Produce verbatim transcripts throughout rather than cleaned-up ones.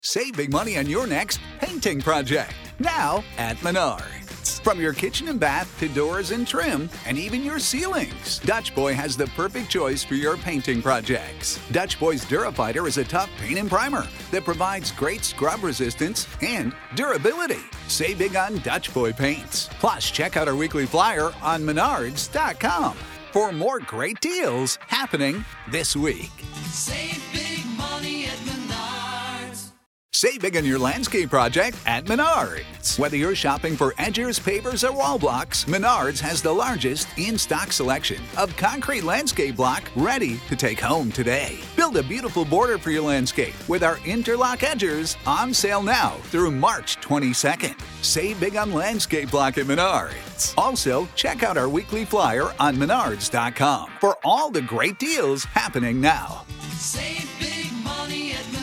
Save big money on your next painting project, now at Menards. From your kitchen and bath to doors and trim, and even your ceilings, Dutch Boy has the perfect choice for your painting projects. Dutch Boy's Durafighter is a tough paint and primer that provides great scrub resistance and durability. Save big on Dutch Boy paints. Plus, check out our weekly flyer on menards dot com for more great deals happening this week. Save big money at Menards. Save big on your landscape project at Menards. Whether you're shopping for edgers, pavers, or wall blocks, Menards has the largest in-stock selection of concrete landscape block ready to take home today. Build a beautiful border for your landscape with our interlock edgers on sale now through March twenty-second. Save big on landscape block at Menards. Also, check out our weekly flyer on menards dot com for all the great deals happening now. Save big money at Menards.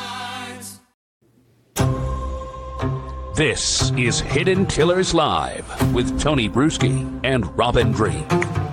This is Hidden Killers Live with Tony Bruschi and Robin Drake.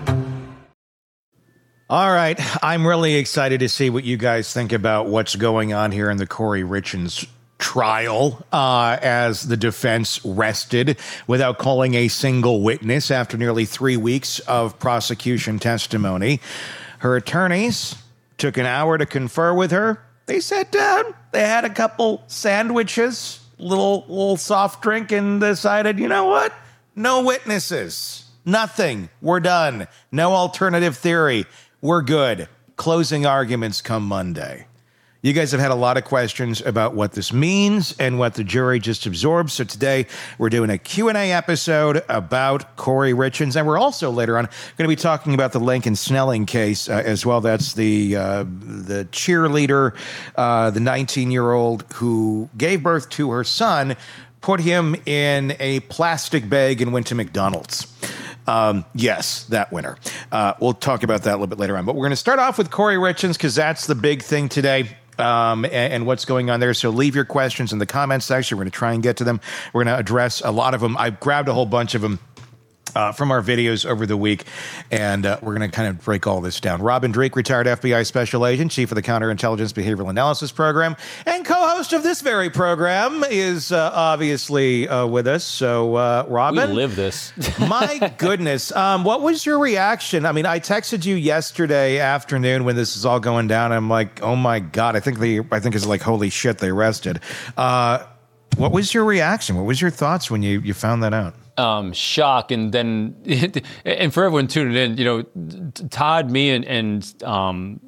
All right, I'm really excited to see what you guys think about what's going on here in the Corey Richins trial uh, as the defense rested without calling a single witness after nearly three weeks of prosecution testimony. Her attorneys took an hour to confer with her. They sat down, they had a couple sandwiches, little little soft drink, and decided, you know what? No witnesses. Nothing. We're done. No alternative theory. We're good. Closing arguments come Monday. You guys have had a lot of questions about what this means and what the jury just absorbed. So today we're doing a Q and A episode about Corey Richins. And we're also later on going to be talking about the Lincoln Snelling case uh, as well. That's the uh, the cheerleader, uh, the nineteen-year-old who gave birth to her son, put him in a plastic bag and went to McDonald's. Um, yes, that winner. Uh, we'll talk about that a little bit later on. But we're going to start off with Corey Richins because that's the big thing today. Um, and, and what's going on there. So leave your questions in the comments section. We're going to try and get to them. We're going to address a lot of them. I grabbed a whole bunch of them uh, from our videos over the week, and uh, we're going to kind of break all this down. Robin Drake, retired F B I special agent, chief of the Counterintelligence Behavioral Analysis Program, and co-host of this very program, is uh, obviously uh, with us. So, uh, Robin, we live this. My goodness, um, what was your reaction? I mean, I texted you yesterday afternoon when this is all going down. I'm like, oh my god, I think they, I think it's like, holy shit, they arrested. Uh, what was your reaction? What was your thoughts when you you found that out? Um, shock, and then, and for everyone tuning in, you know, Todd, me, and, and um,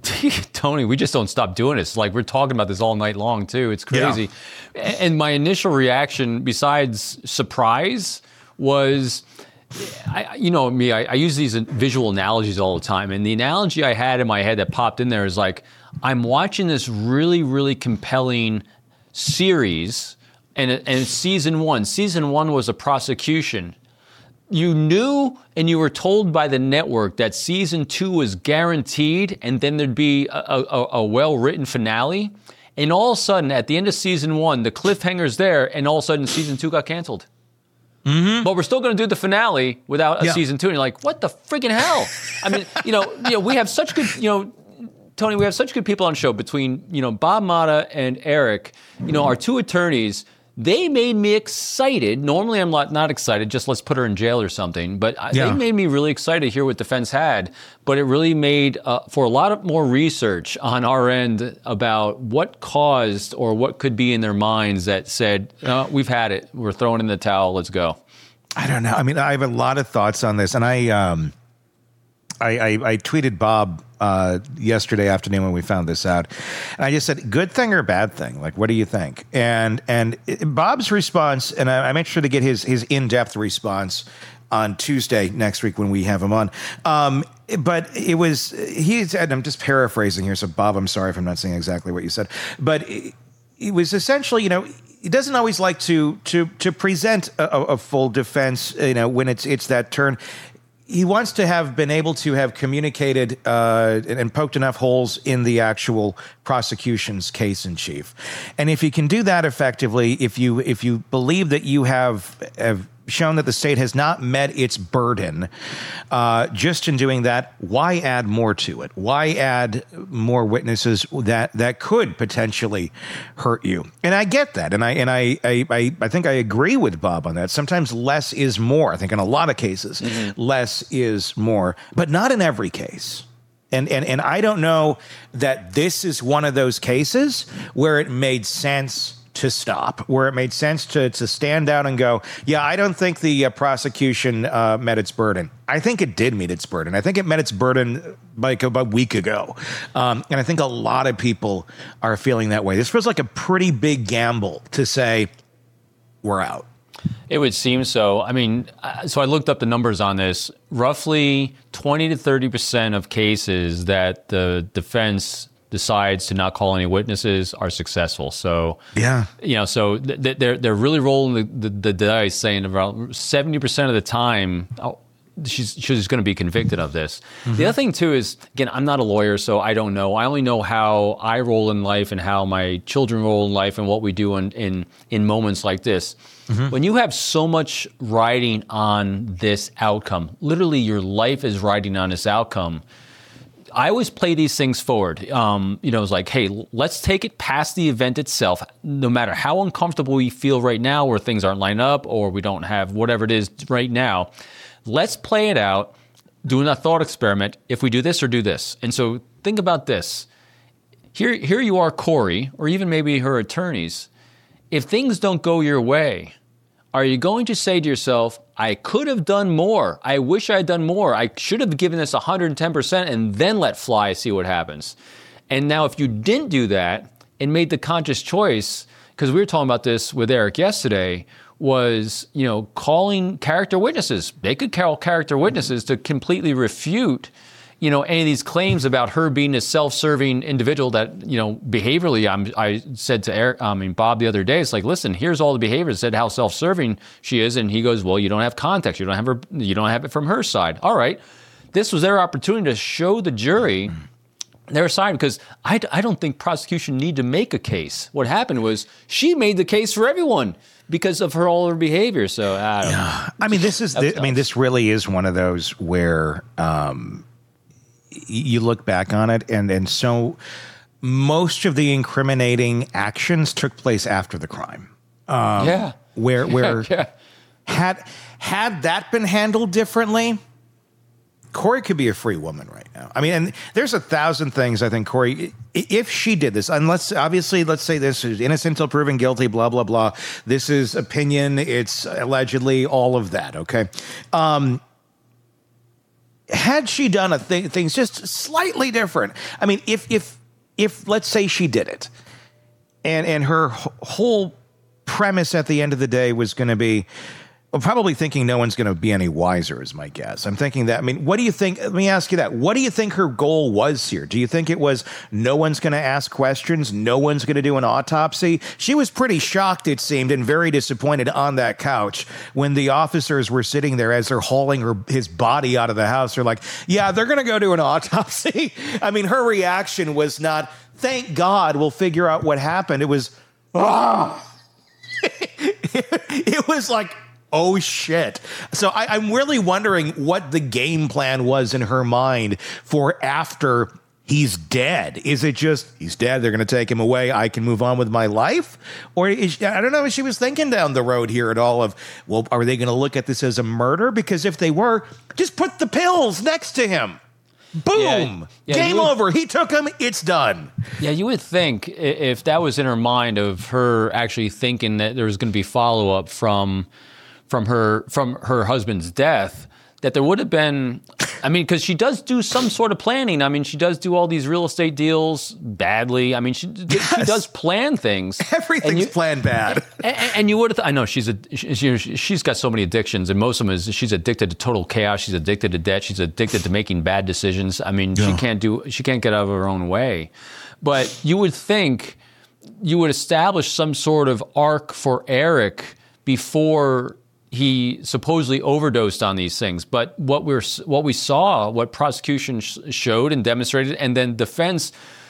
Tony, we just don't stop doing this. Like, we're talking about this all night long, too. It's crazy. Yeah. And my initial reaction, besides surprise, was, I, you know me, I, I use these visual analogies all the time. And the analogy I had in my head that popped in there is like, I'm watching this really, really compelling series. And, and season one, season one was a prosecution. You knew and you were told by the network that season two was guaranteed, and then there'd be a, a, a well-written finale. And all of a sudden, at the end of season one, the cliffhanger's there, and all of a sudden, season two got canceled. Mm-hmm. But we're still going to do the finale without a yeah. season two. And you're like, what the friggin' hell? I mean, you know, you know, we have such good, you know, Tony, we have such good people on the show between, you know, Bob Motta and Eric, you know, our two attorneys. They made me excited. Normally, I'm not, not excited, just let's put her in jail or something. But yeah. they made me really excited to hear what defense had. But it really made uh, for a lot of more research on our end about what caused or what could be in their minds that said, oh, we've had it. We're throwing in the towel. Let's go. I don't know. I mean, I have a lot of thoughts on this. And I, um, I, I, I tweeted Bob uh, yesterday afternoon when we found this out. And I just said, good thing or bad thing? Like, what do you think? And and it, Bob's response, and I, I'm interested to get his his in-depth response on Tuesday next week when we have him on. Um, but it was, he said, I'm just paraphrasing here, so Bob, I'm sorry if I'm not saying exactly what you said. But it, it was essentially, you know, he doesn't always like to to to present a, a full defense, you know, when it's it's that turn. He wants to have been able to have communicated uh, and, and poked enough holes in the actual prosecution's case in chief. And if you can do that effectively, if you if you believe that you have, have shown that the state has not met its burden. Uh, just in doing that, why add more to it? Why add more witnesses that that could potentially hurt you? And I get that, and I and I I, I, I think I agree with Bob on that. Sometimes less is more. I think in a lot of cases, mm-hmm. less is more, but not in every case. And, and and I don't know that this is one of those cases where it made sense to stop, where it made sense to to stand down and go, yeah, I don't think the uh, prosecution uh, met its burden. I think it did meet its burden. I think it met its burden like about a week ago. Um, and I think a lot of people are feeling that way. This feels like a pretty big gamble to say, we're out. It would seem so. I mean, so I looked up the numbers on this. Roughly twenty to thirty percent of cases that the defense decides to not call any witnesses are successful. So, yeah, you know, so th- they're they're really rolling the, the, the dice, saying about seventy percent of the time, oh, she's she's going to be convicted of this. Mm-hmm. The other thing too is, again, I'm not a lawyer, so I don't know. I only know how I roll in life and how my children roll in life and what we do in in, in moments like this. Mm-hmm. When you have so much riding on this outcome, literally your life is riding on this outcome. I always play these things forward. Um, you know, it's like, hey, let's take it past the event itself. No matter how uncomfortable we feel right now, where things aren't lined up or we don't have whatever it is right now, let's play it out, doing a thought experiment. If we do this or do this. And so think about this. Here, here you are, Corey, or even maybe her attorneys. If things don't go your way, are you going to say to yourself, I could have done more. I wish I had done more. I should have given this one hundred ten percent and then let fly, see what happens. And now if you didn't do that and made the conscious choice, because we were talking about this with Eric yesterday, was, you know, calling character witnesses. They could call character witnesses to completely refute, you know, any of these claims about her being a self-serving individual that, you know, behaviorally, I'm, I said to Eric, I mean, Bob the other day, it's like, listen, here's all the behaviors, said how self-serving she is. And he goes, well, you don't have context. You don't have her, you don't have it from her side. All right. This was their opportunity to show the jury their side, because I, I don't think prosecution need to make a case. What happened was she made the case for everyone because of her all her behavior. So I don't yeah. know. I mean, this is, this, I mean, this really is one of those where, um, you look back on it, and, and so most of the incriminating actions took place after the crime. Um, yeah. Where, where yeah, yeah. had, had that been handled differently, Corey could be a free woman right now. I mean, and there's a thousand things I think Corey, if she did this, unless obviously, let's say this is innocent until proven guilty, blah, blah, blah. This is opinion. It's allegedly all of that. Okay. Um, Had she done a thing, things just slightly different, I mean, if if if let's say she did it, and and her whole premise at the end of the day was going to be, well, probably thinking no one's going to be any wiser is my guess. I'm thinking that. I mean, what do you think? Let me ask you that. What do you think her goal was here? Do you think it was no one's going to ask questions, no one's going to do an autopsy? She was pretty shocked, it seemed, and very disappointed on that couch when the officers were sitting there as they're hauling her his body out of the house. They're like, yeah, they're going to go do an autopsy. I mean, her reaction was not, thank God, we'll figure out what happened. It was, ah. It was like, oh, shit. So I, I'm really wondering what the game plan was in her mind for after he's dead. Is it just, he's dead, they're going to take him away, I can move on with my life? Or is, I don't know if she was thinking down the road here at all of, well, are they going to look at this as a murder? Because if they were, just put the pills next to him. Boom. Yeah, yeah, Game would, over. He took him. It's done. Yeah, you would think if that was in her mind of her actually thinking that there was going to be follow-up from from her from her husband's death, that there would have been, I mean, because she does do some sort of planning. I mean, she does do all these real estate deals badly. I mean, she, yes. she does plan things. Everything's you, planned bad. And, and you would have, th- I know she's a, she, she's got so many addictions, and most of them is she's addicted to total chaos. She's addicted to debt. She's addicted to making bad decisions. I mean, yeah. she can't do, she can't get out of her own way. But you would think you would establish some sort of arc for Eric before he supposedly overdosed on these things. But what we're what we saw, what prosecution sh- showed and demonstrated, and then defense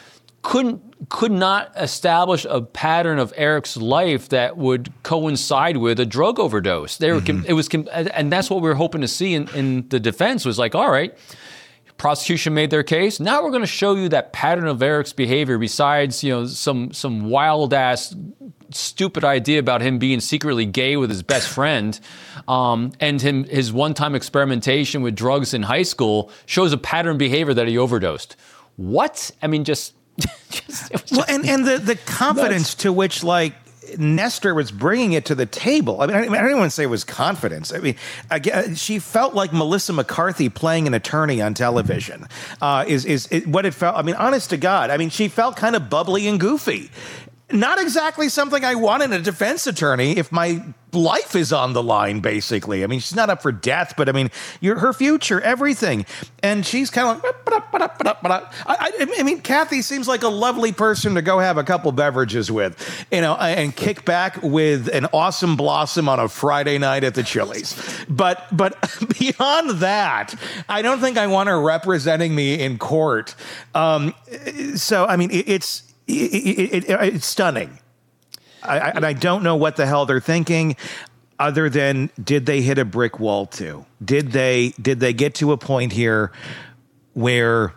couldn't could not establish a pattern of Eric's life that would coincide with a drug overdose. There, mm-hmm. it was, and that's what we were hoping to see in, in the defense was like, all right, prosecution made their case. Now we're going to show you that pattern of Eric's behavior. Besides, you know, some some wild ass, stupid idea about him being secretly gay with his best friend, um, and him his one time experimentation with drugs in high school shows a pattern of behavior that he overdosed. What? I mean, just. just, it was well, just and, and the, the confidence nuts. To which, like, Nestor was bringing it to the table. I mean, I, I don't even say it was confidence. I mean, I, she felt like Melissa McCarthy playing an attorney on television. Uh, is is it, what it felt? I mean, honest to God, I mean, she felt kind of bubbly and goofy. Not exactly something I want in a defense attorney if my life is on the line, basically. I mean, she's not up for death, but I mean, you're, her future, everything. And she's kind of like, I, I, I mean, Kathy seems like a lovely person to go have a couple beverages with, you know, and kick back with an awesome blossom on a Friday night at the Chili's. But, but beyond that, I don't think I want her representing me in court. Um, so, I mean, it, it's, It, it, it, it's stunning. I, I, and I don't know what the hell they're thinking other than, did they hit a brick wall too? Did they, did they get to a point here where,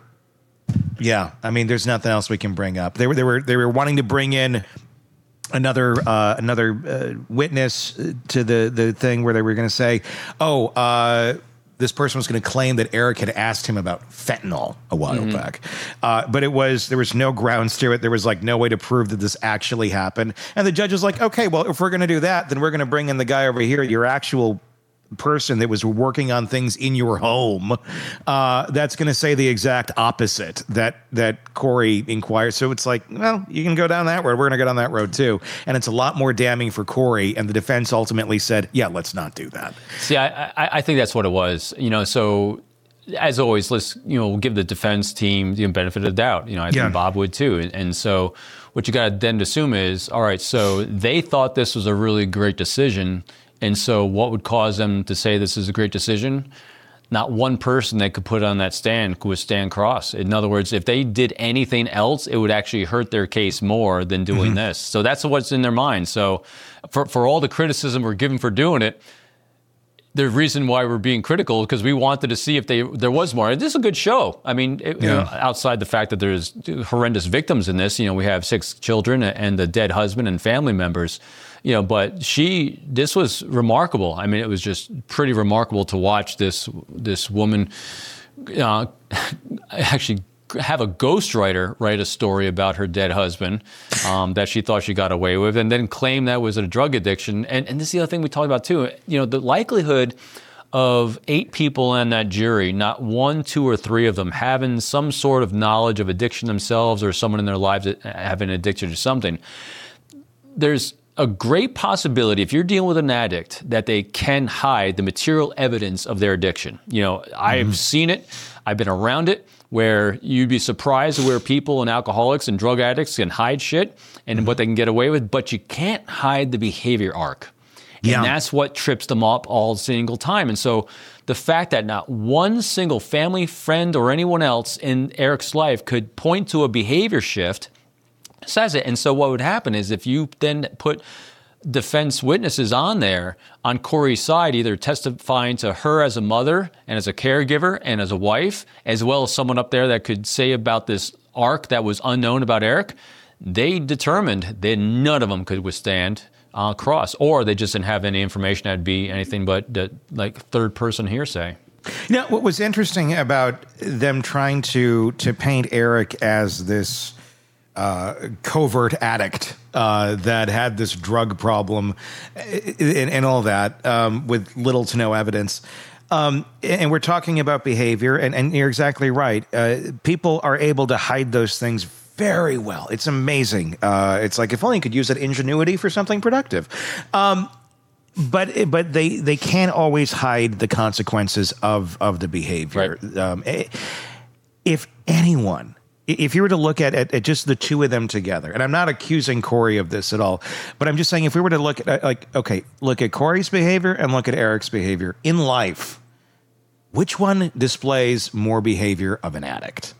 yeah, I mean, there's nothing else we can bring up. They were, they were, they were wanting to bring in another, uh, another uh, witness to the, the thing where they were going to say, oh, uh, this person was going to claim that Eric had asked him about fentanyl a while mm-hmm. back. Uh, but it was, there was no grounds to it. There was like no way to prove that this actually happened. And the judge was like, okay, well, if we're going to do that, then we're going to bring in the guy over here, your actual person that was working on things in your home. Uh, that's going to say the exact opposite that, that Corey inquired. So it's like, well, you can go down that road. We're going to go down that road too. And it's a lot more damning for Corey. And the defense ultimately said, yeah, let's not do that. See, I, I, I think that's what it was, you know, so as always, let's, you know, give the defense team the benefit of the doubt. You know, I yeah. think Bob would too. And, and so what you got to then assume is, all right, so they thought this was a really great decision. And so what would cause them to say this is a great decision? Not one person they could put on that stand could withstand cross. In other words, if they did anything else, it would actually hurt their case more than doing mm-hmm. this. So that's what's in their mind. So for, for all the criticism we're given for doing it, the reason why we're being critical is because we wanted to see if they there was more. And this is a good show. I mean, it, yeah. you know, outside the fact that there's horrendous victims in this, you know, we have six children and a dead husband and family members. You know, but she, this was remarkable. I mean, it was just pretty remarkable to watch this this woman uh, actually have a ghostwriter write a story about her dead husband um, that she thought she got away with, and then claim that was a drug addiction. And, and this is the other thing we talked about too. You know, the likelihood of eight people in that jury, not one, two, or three of them having some sort of knowledge of addiction themselves or someone in their lives that having an addiction to something, there's a great possibility, if you're dealing with an addict, that they can hide the material evidence of their addiction. You know, I've mm-hmm. seen it. I've been around it, where you'd be surprised where people and alcoholics and drug addicts can hide shit and mm-hmm. what they can get away with, but you can't hide the behavior arc. Yeah. And that's what trips them up all single time. And so the fact that not one single family, friend, or anyone else in Eric's life could point to a behavior shift says it. And so what would happen is if you then put defense witnesses on there on Corey's side, either testifying to her as a mother and as a caregiver and as a wife, as well as someone up there that could say about this arc that was unknown about Eric, they determined that none of them could withstand uh, cross, or they just didn't have any information that'd be anything but the, like third person hearsay. You know, what was interesting about them trying to to paint Eric as this Uh, covert addict uh, that had this drug problem and, and all that um, with little to no evidence. Um, and we're talking about behavior, and, and you're exactly right. Uh, people are able to hide those things very well. It's amazing. Uh, it's like if only you could use that ingenuity for something productive. Um, but but they, they can't always hide the consequences of, of the behavior. Right. Um, if anyone... If you were to look at, at, at just the two of them together, and I'm not accusing Corey of this at all, but I'm just saying if we were to look at, like, okay, look at Corey's behavior and look at Eric's behavior in life, which one displays more behavior of an addict?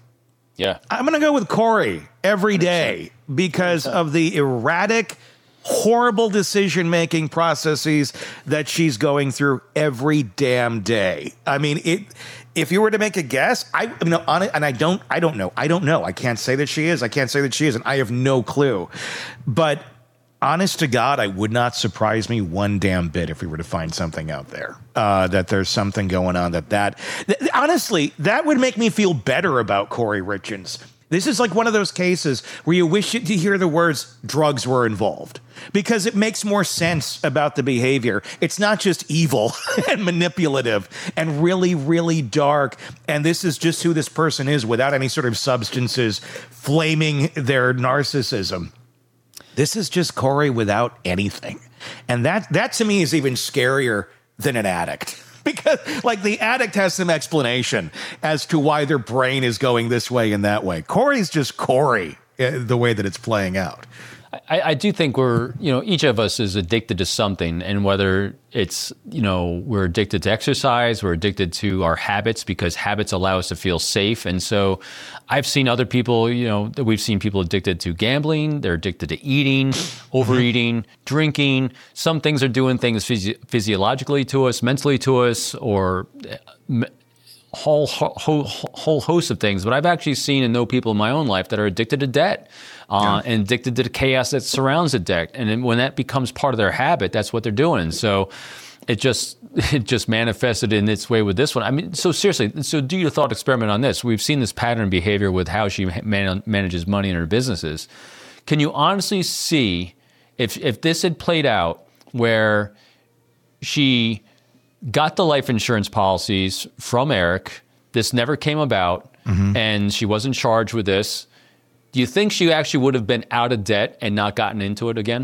Yeah. I'm going to go with Corey every day because of the erratic, horrible decision-making processes that she's going through every damn day. I mean, it. If you were to make a guess, I you know, on it, and I don't, I don't know, I don't know. I can't say that she is. I can't say that she isn't. I have no clue. But honest to God, I would not surprise me one damn bit if we were to find something out there uh, that there's something going on. That that th- honestly, that would make me feel better about Corey Richens. This is like one of those cases where you wish to hear the words drugs were involved because it makes more sense about the behavior. It's not just evil and manipulative and really, really dark. And this is just who this person is without any sort of substances flaming their narcissism. This is just Corey without anything. And that, that to me is even scarier than an addict. Because, like, the addict has some explanation as to why their brain is going this way and that way. Corey's just Corey, uh, the way that it's playing out. I, I do think we're, you know, each of us is addicted to something, and whether it's, you know, we're addicted to exercise, we're addicted to our habits because habits allow us to feel safe. And so I've seen other people, you know, we've seen people addicted to gambling, they're addicted to eating, overeating, drinking. Some things are doing things physio- physiologically to us, mentally to us, or uh, whole, whole whole host of things. But I've actually seen and know people in my own life that are addicted to debt. Uh, yeah. And addicted to the chaos that surrounds the debt. And then when that becomes part of their habit, that's what they're doing. So it just it just manifested in its way with this one. I mean, so seriously, so do your thought experiment on this. We've seen this pattern of behavior with how she man- manages money in her businesses. Can you honestly see if if this had played out where she got the life insurance policies from Eric, this never came about, mm-hmm. and she wasn't charged with this, do you think she actually would have been out of debt and not gotten into it again?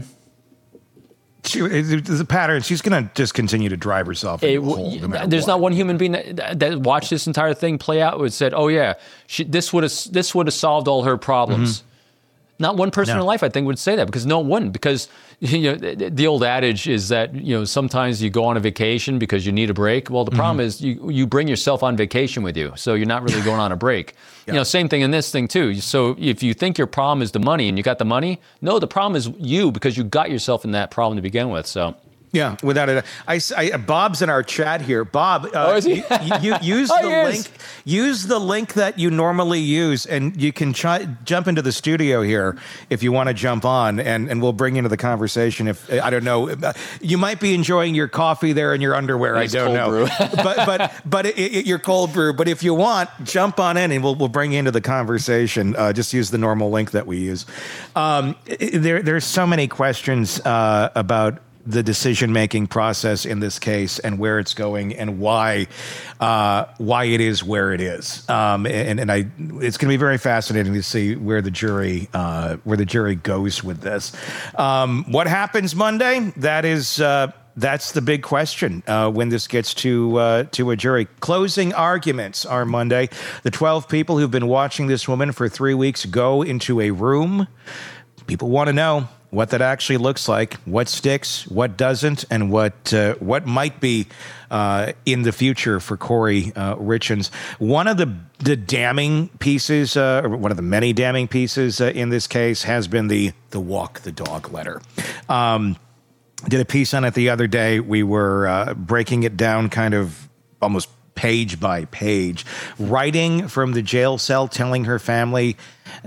She, there's a pattern. She's going to just continue to drive herself into a hole, no matter There's what. not one human being that, that watched this entire thing play out and said, "Oh yeah, she, this would have this would have solved all her problems." Mm-hmm. Not one person no. in life, I think, would say that, because no one wouldn't. Because, you know, the, the old adage is that, you know, sometimes you go on a vacation because you need a break. Well, the mm-hmm. problem is you, you bring yourself on vacation with you, so you're not really going on a break. Yeah. You know, same thing in this thing too. So if you think your problem is the money and you got the money, no, the problem is you, because you got yourself in that problem to begin with. So. Yeah, without it. I, I, Bob's in our chat here. Bob, uh, oh, is he? you, you use oh, the link. Use the link that you normally use, and you can try, jump into the studio here if you want to jump on, and, and we'll bring you into the conversation. If I don't know, you might be enjoying your coffee there in your underwear. Nice I don't cold know, but but but it, it, your cold brew. But if you want, jump on in, and we'll we'll bring you into the conversation. Uh, just use the normal link that we use. Um, there there's so many questions uh, about the decision-making process in this case and where it's going and why uh, why it is where it is. Um, and and I, it's going to be very fascinating to see where the jury uh, where the jury goes with this. Um, what happens Monday? That is uh, that's the big question uh, when this gets to uh, to a jury. Closing arguments are Monday. The twelve people who've been watching this woman for three weeks go into a room. People want to know what that actually looks like, what sticks, what doesn't, and what uh, what might be uh, in the future for Corey uh, Richens. One of the the damning pieces, uh, or one of the many damning pieces uh, in this case, has been the the walk the dog letter. Um, did a piece on it the other day. We were uh, breaking it down, kind of almost page by page, writing from the jail cell, telling her family,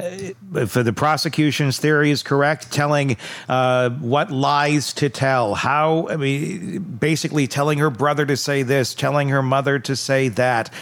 uh, for the prosecution's theory is correct, telling uh, what lies to tell, how, I mean, basically telling her brother to say this, telling her mother to say that.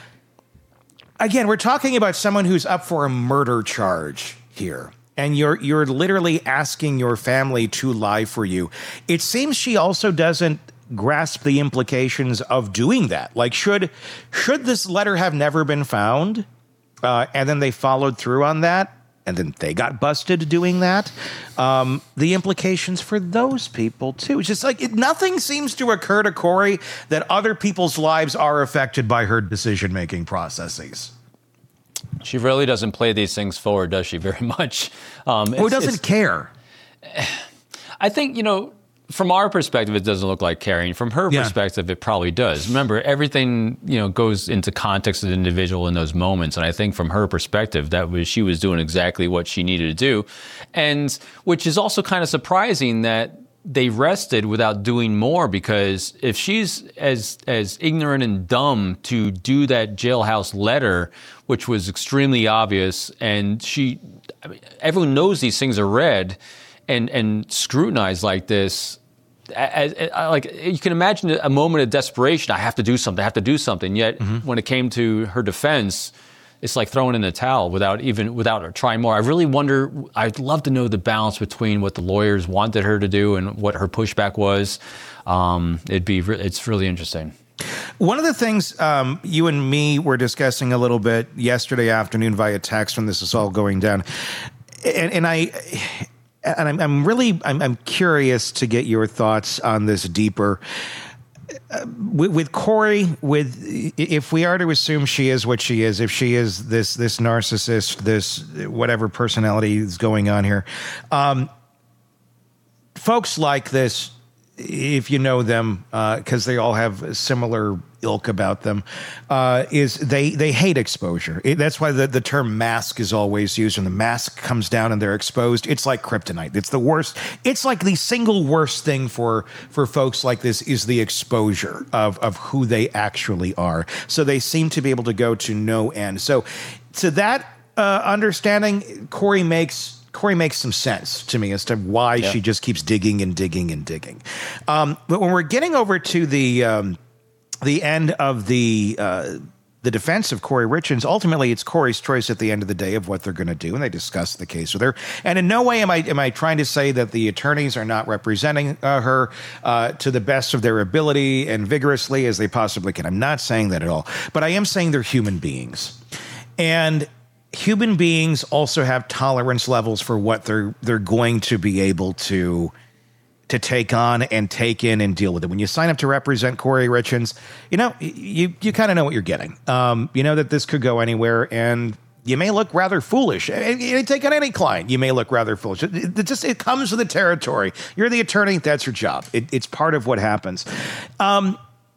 Again, we're talking about someone who's up for a murder charge here. And you're you're literally asking your family to lie for you. It seems she also doesn't grasp the implications of doing that. Like, should should this letter have never been found, uh, and then they followed through on that, and then they got busted doing that? Um, the implications for those people too. It's just like it, nothing seems to occur to Corey that other people's lives are affected by her decision-making processes. She really doesn't play these things forward, does she? Very much. Um, Who doesn't care? I think, you know, from our perspective, it doesn't look like caring. From her Yeah. perspective, it probably does. Remember, everything, you know, goes into context of the individual in those moments. And I think from her perspective, that was she was doing exactly what she needed to do. And which is also kind of surprising that they rested without doing more, because if she's as as ignorant and dumb to do that jailhouse letter, which was extremely obvious, and she, I mean, everyone knows these things are read and and scrutinized like this. As, as, like you can imagine a moment of desperation. I have to do something. I have to do something. Yet mm-hmm. when it came to her defense, it's like throwing in the towel without even without trying more. I really wonder. I'd love to know the balance between what the lawyers wanted her to do and what her pushback was. Um, it'd be. Re- it's really interesting. One of the things um, you and me were discussing a little bit yesterday afternoon via text when this is all going down, and, and I. And I'm, I'm really, I'm, I'm curious to get your thoughts on this deeper. Uh, with, with Corey, with if we are to assume she is what she is, if she is this this narcissist, this whatever personality is going on here, um, folks like this, if you know them, because uh, they all have a similar ilk about them, uh, is they they hate exposure. It, that's why the, the term mask is always used. When the mask comes down and they're exposed, it's like kryptonite. It's the worst. It's like the single worst thing for for folks like this is the exposure of of who they actually are. So they seem to be able to go to no end. So to that uh, understanding, Corey makes. Corey makes some sense to me as to why yeah. she just keeps digging and digging and digging. Um, but when we're getting over to the um, the end of the uh, the defense of Corey Richins, ultimately it's Corey's choice at the end of the day of what they're going to do, and they discuss the case with her. And in no way am I am I trying to say that the attorneys are not representing uh, her uh, to the best of their ability and vigorously as they possibly can. I'm not saying that at all, but I am saying they're human beings, and human beings also have tolerance levels for what they're they're going to be able to to take on and take in and deal with it. When you sign up to represent Corey Richins, you know you you kind of know what you're getting. Um, you know that this could go anywhere, and you may look rather foolish. You take on any client, you may look rather foolish. It, it just it comes with the territory. You're the attorney; that's your job. It, it's part of what happens. Um,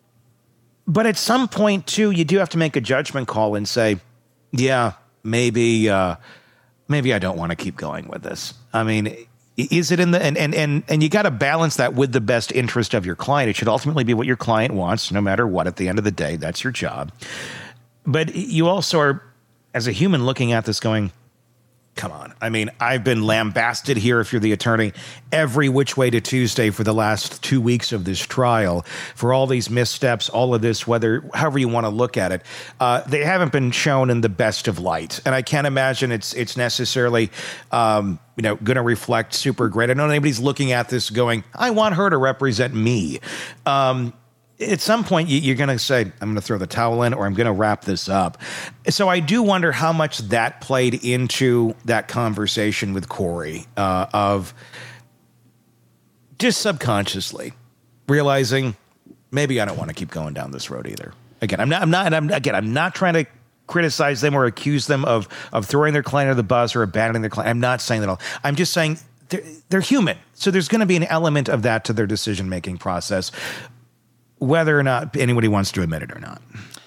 but at some point, too, you do have to make a judgment call and say, yeah. Maybe, uh, maybe I don't want to keep going with this. I mean, is it in the and and and and you got to balance that with the best interest of your client. It should ultimately be what your client wants, no matter what. At the end of the day, that's your job. But you also are, as a human, looking at this, going, "Come on!" I mean, I've been lambasted here. If you're the attorney, every which way to Tuesday for the last two weeks of this trial, for all these missteps, all of this, whether however you want to look at it, uh, they haven't been shown in the best of light, and I can't imagine it's it's necessarily um, you know going to reflect super great. I don't know anybody's looking at this going, "I want her to represent me." Um, At some point, you're going to say, I'm going to throw the towel in or I'm going to wrap this up. So I do wonder how much that played into that conversation with Corey uh, of just subconsciously realizing maybe I don't want to keep going down this road either. Again, I'm not, I'm not, I'm, again, I'm not trying to criticize them or accuse them of, of throwing their client under the bus or abandoning their client. I'm not saying that at all. I'm just saying they're, they're human. So there's going to be an element of that to their decision-making process, whether or not anybody wants to admit it or not.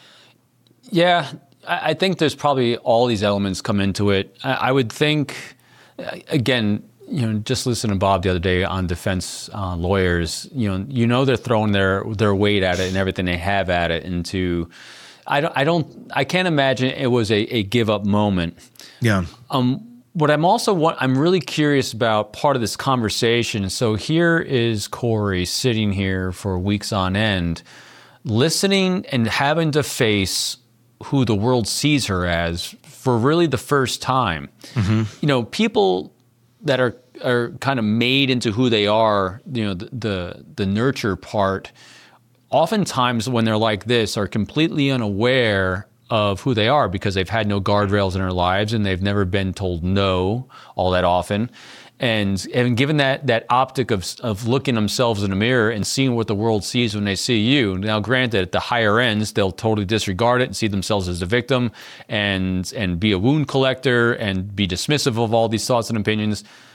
Yeah, I think there's probably all these elements come into it. I would think, again, you know, just listening to Bob the other day on defense uh, lawyers, you know, you know they're throwing their their weight at it and everything they have at it into. I don't, I don't, I can't imagine it was a, a give up moment. Yeah. Um. What I'm also, what I'm really curious about part of this conversation. So here is Corey sitting here for weeks on end, listening and having to face who the world sees her as for really the first time. Mm-hmm. You know, people that are are kind of made into who they are. You know, the the, the nurture part. Oftentimes, when they're like this, are completely unaware of who they are because they've had no guardrails in their lives and they've never been told no all that often. And, and given that that optic of, of looking themselves in the mirror and seeing what the world sees when they see you. Now, granted, at the higher ends, they'll totally disregard it and see themselves as the victim and, and be a wound collector and be dismissive of all these thoughts and opinions.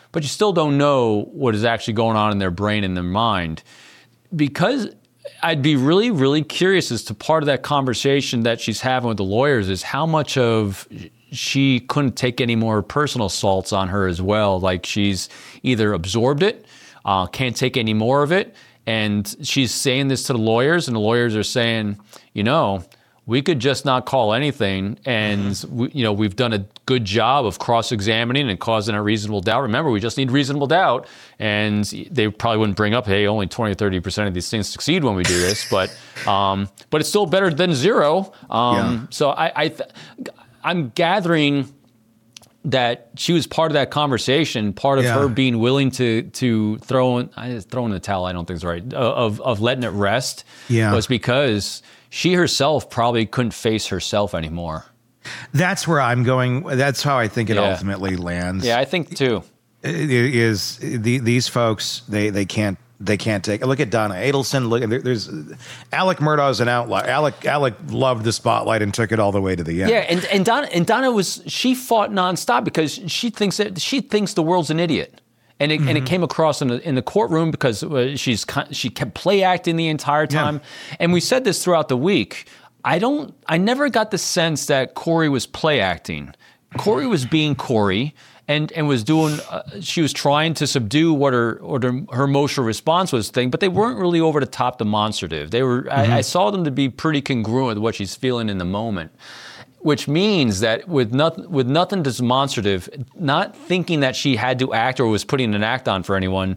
but you still don't know what is actually going on in their brain and their mind. Because I'd be really, really curious as to part of that conversation that she's having with the lawyers is how much of she couldn't take any more personal assaults on her as well. Like she's either absorbed it, uh, can't take any more of it, and she's saying this to the lawyers, and the lawyers are saying, you know, we could just not call anything, and mm-hmm. we, you know, we've done a good job of cross-examining and causing a reasonable doubt. Remember, we just need reasonable doubt, and they probably wouldn't bring up, hey, only twenty or thirty percent of these things succeed when we do this, but um, but it's still better than zero. Um, yeah. So I, I th- I'm gathering that she was part of that conversation, part of yeah. her being willing to to throw in, I throw in the towel. I don't think it's right of of letting it rest. Yeah. Was because she herself probably couldn't face herself anymore. That's where I'm going. That's how I think it yeah. ultimately lands. Yeah, I think too. It is the, these folks? They they can't they can't take. Look at Donna Adelson. Look, there, there's Alec Murdaugh's an outlier. Alec Alec loved the spotlight and took it all the way to the end. Yeah, and and Donna and Donna was she fought nonstop because she thinks that she thinks the world's an idiot. And it, mm-hmm. and it came across in the, in the courtroom because uh, she's she kept play acting the entire time. Yeah. And we said this throughout the week. I don't. I never got the sense that Corey was play acting. Corey was being Corey and and was doing. Uh, she was trying to subdue what her or her, her emotional response was thing, but they weren't really over the top demonstrative. They were. Mm-hmm. I, I saw them to be pretty congruent with what she's feeling in the moment. Which means that with nothing, with nothing demonstrative, not thinking that she had to act or was putting an act on for anyone,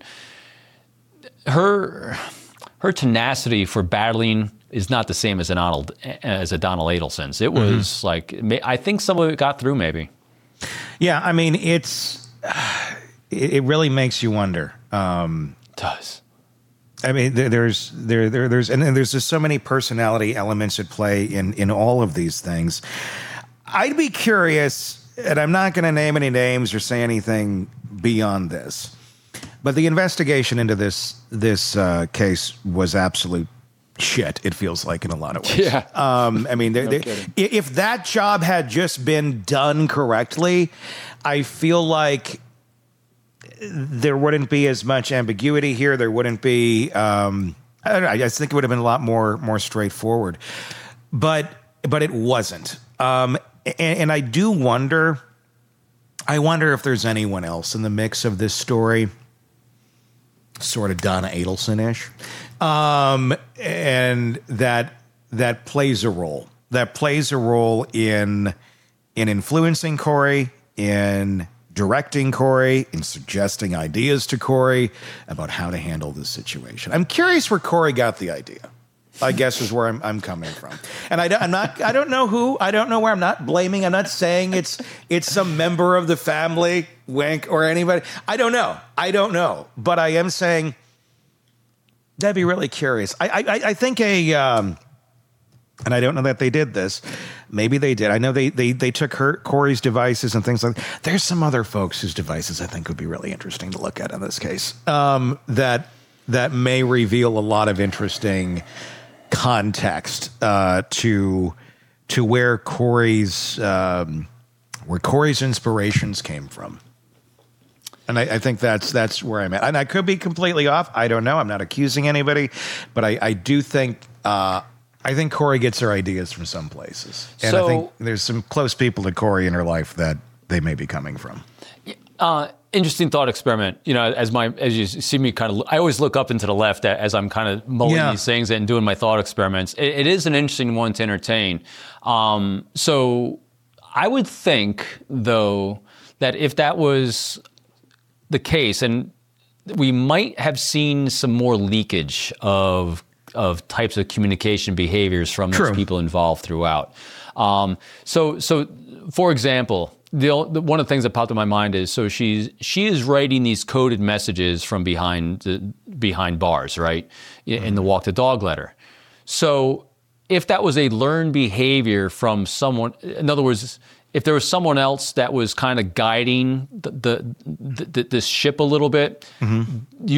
her her tenacity for battling is not the same as a Donald as a Donald Adelson's. It was mm-hmm. like I think some of it got through, maybe. Yeah, I mean, it's it, it really makes you wonder. Um, it does. I mean, there, there's there, there there's and, and there's just so many personality elements at play in in all of these things. I'd be curious, and I'm not going to name any names or say anything beyond this, but the investigation into this this uh, case was absolute shit. It feels like in a lot of ways. Yeah. Um, I mean, no they, they, if that job had just been done correctly, I feel like there wouldn't be as much ambiguity here. There wouldn't be. Um, I don't know. I just think it would have been a lot more more straightforward, but but it wasn't. Um, and, and I do wonder. I wonder if there's anyone else in the mix of this story, sort of Donna Adelson-ish, um, and that that plays a role. That plays a role in in influencing Corey, in directing Corey, in suggesting ideas to Corey about how to handle this situation. I'm curious where Corey got the idea, I guess is where I'm, I'm coming from. And I, I'm not, I don't know who, I don't know where. I'm not blaming, I'm not saying it's it's some member of the family, wink, or anybody. I don't know. I don't know. But I am saying, that'd be really curious. I, I, I think a, um, and I don't know that they did this. Maybe they did. I know they they they took her Corey's devices and things like that. There's some other folks whose devices I think would be really interesting to look at in this case. Um, that that may reveal a lot of interesting context uh, to to where Corey's um, where Corey's inspirations came from. And I, I think that's that's where I'm at. And I could be completely off. I don't know. I'm not accusing anybody, but I, I do think. Uh, I think Corey gets her ideas from some places. And so, I think there's some close people to Corey in her life that they may be coming from. Uh, interesting thought experiment. You know, as my as you see me kind of, I always look up and to the left as I'm kind of mulling yeah. these things and doing my thought experiments. It, it is an interesting one to entertain. Um, so I would think, though, that if that was the case, and we might have seen some more leakage of of types of communication behaviors from True. those people involved throughout. Um, so, so for example, the, the one of the things that popped in my mind is so she's she is writing these coded messages from behind the, behind bars, right, in mm-hmm. the walk the dog letter. So, if that was a learned behavior from someone, in other words, if there was someone else that was kind of guiding the, the, the this ship a little bit, mm-hmm. you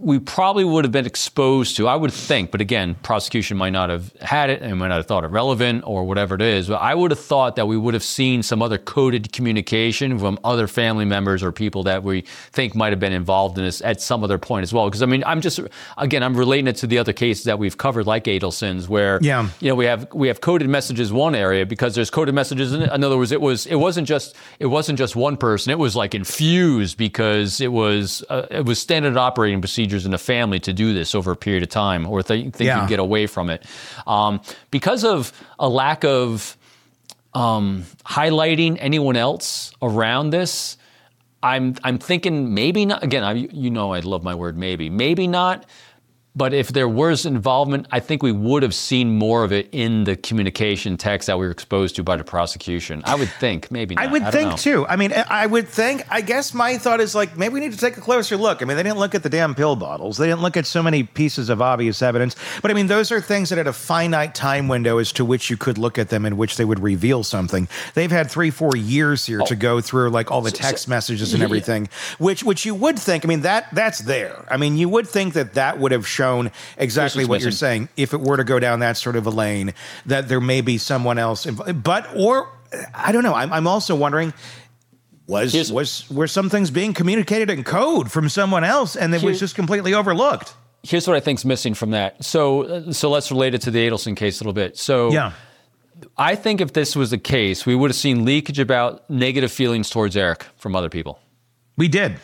we probably would have been exposed to, I would think, but again, prosecution might not have had it and might not have thought it relevant or whatever it is, but I would have thought that we would have seen some other coded communication from other family members or people that we think might have been involved in this at some other point as well. Because I mean, I'm just, again, I'm relating it to the other cases that we've covered, like Adelson's, where, yeah. you know, we have we have coded messages one area because there's coded messages in it. In other words, it was it wasn't just it wasn't just one person. It was like infused because it was uh, it was standard operating procedures in the family to do this over a period of time, or th- think yeah. you'd get away from it. Um, because of a lack of um, highlighting anyone else around this, I'm I'm thinking maybe not. Again, I, you know I love my word maybe. Maybe not. But if there was involvement, I think we would have seen more of it in the communication text that we were exposed to by the prosecution. I would think, maybe not. I would I think know. too. I mean, I would think, I guess my thought is like, maybe we need to take a closer look. I mean, they didn't look at the damn pill bottles. They didn't look at so many pieces of obvious evidence. But I mean, those are things that had a finite time window as to which you could look at them in which they would reveal something. They've had three, four years here oh. to go through like all the text so, messages and everything, yeah. which which you would think, I mean, that that's there. I mean, you would think that that would have shown exactly what missing. You're saying. If it were to go down that sort of a lane, that there may be someone else, involved. But or I don't know. I'm, I'm also wondering, was here's, was were some things being communicated in code from someone else, and it was just completely overlooked? Here's what I think's missing from that. So so let's relate it to the Adelson case a little bit. So yeah. I think if this was the case, we would have seen leakage about negative feelings towards Eric from other people. We did.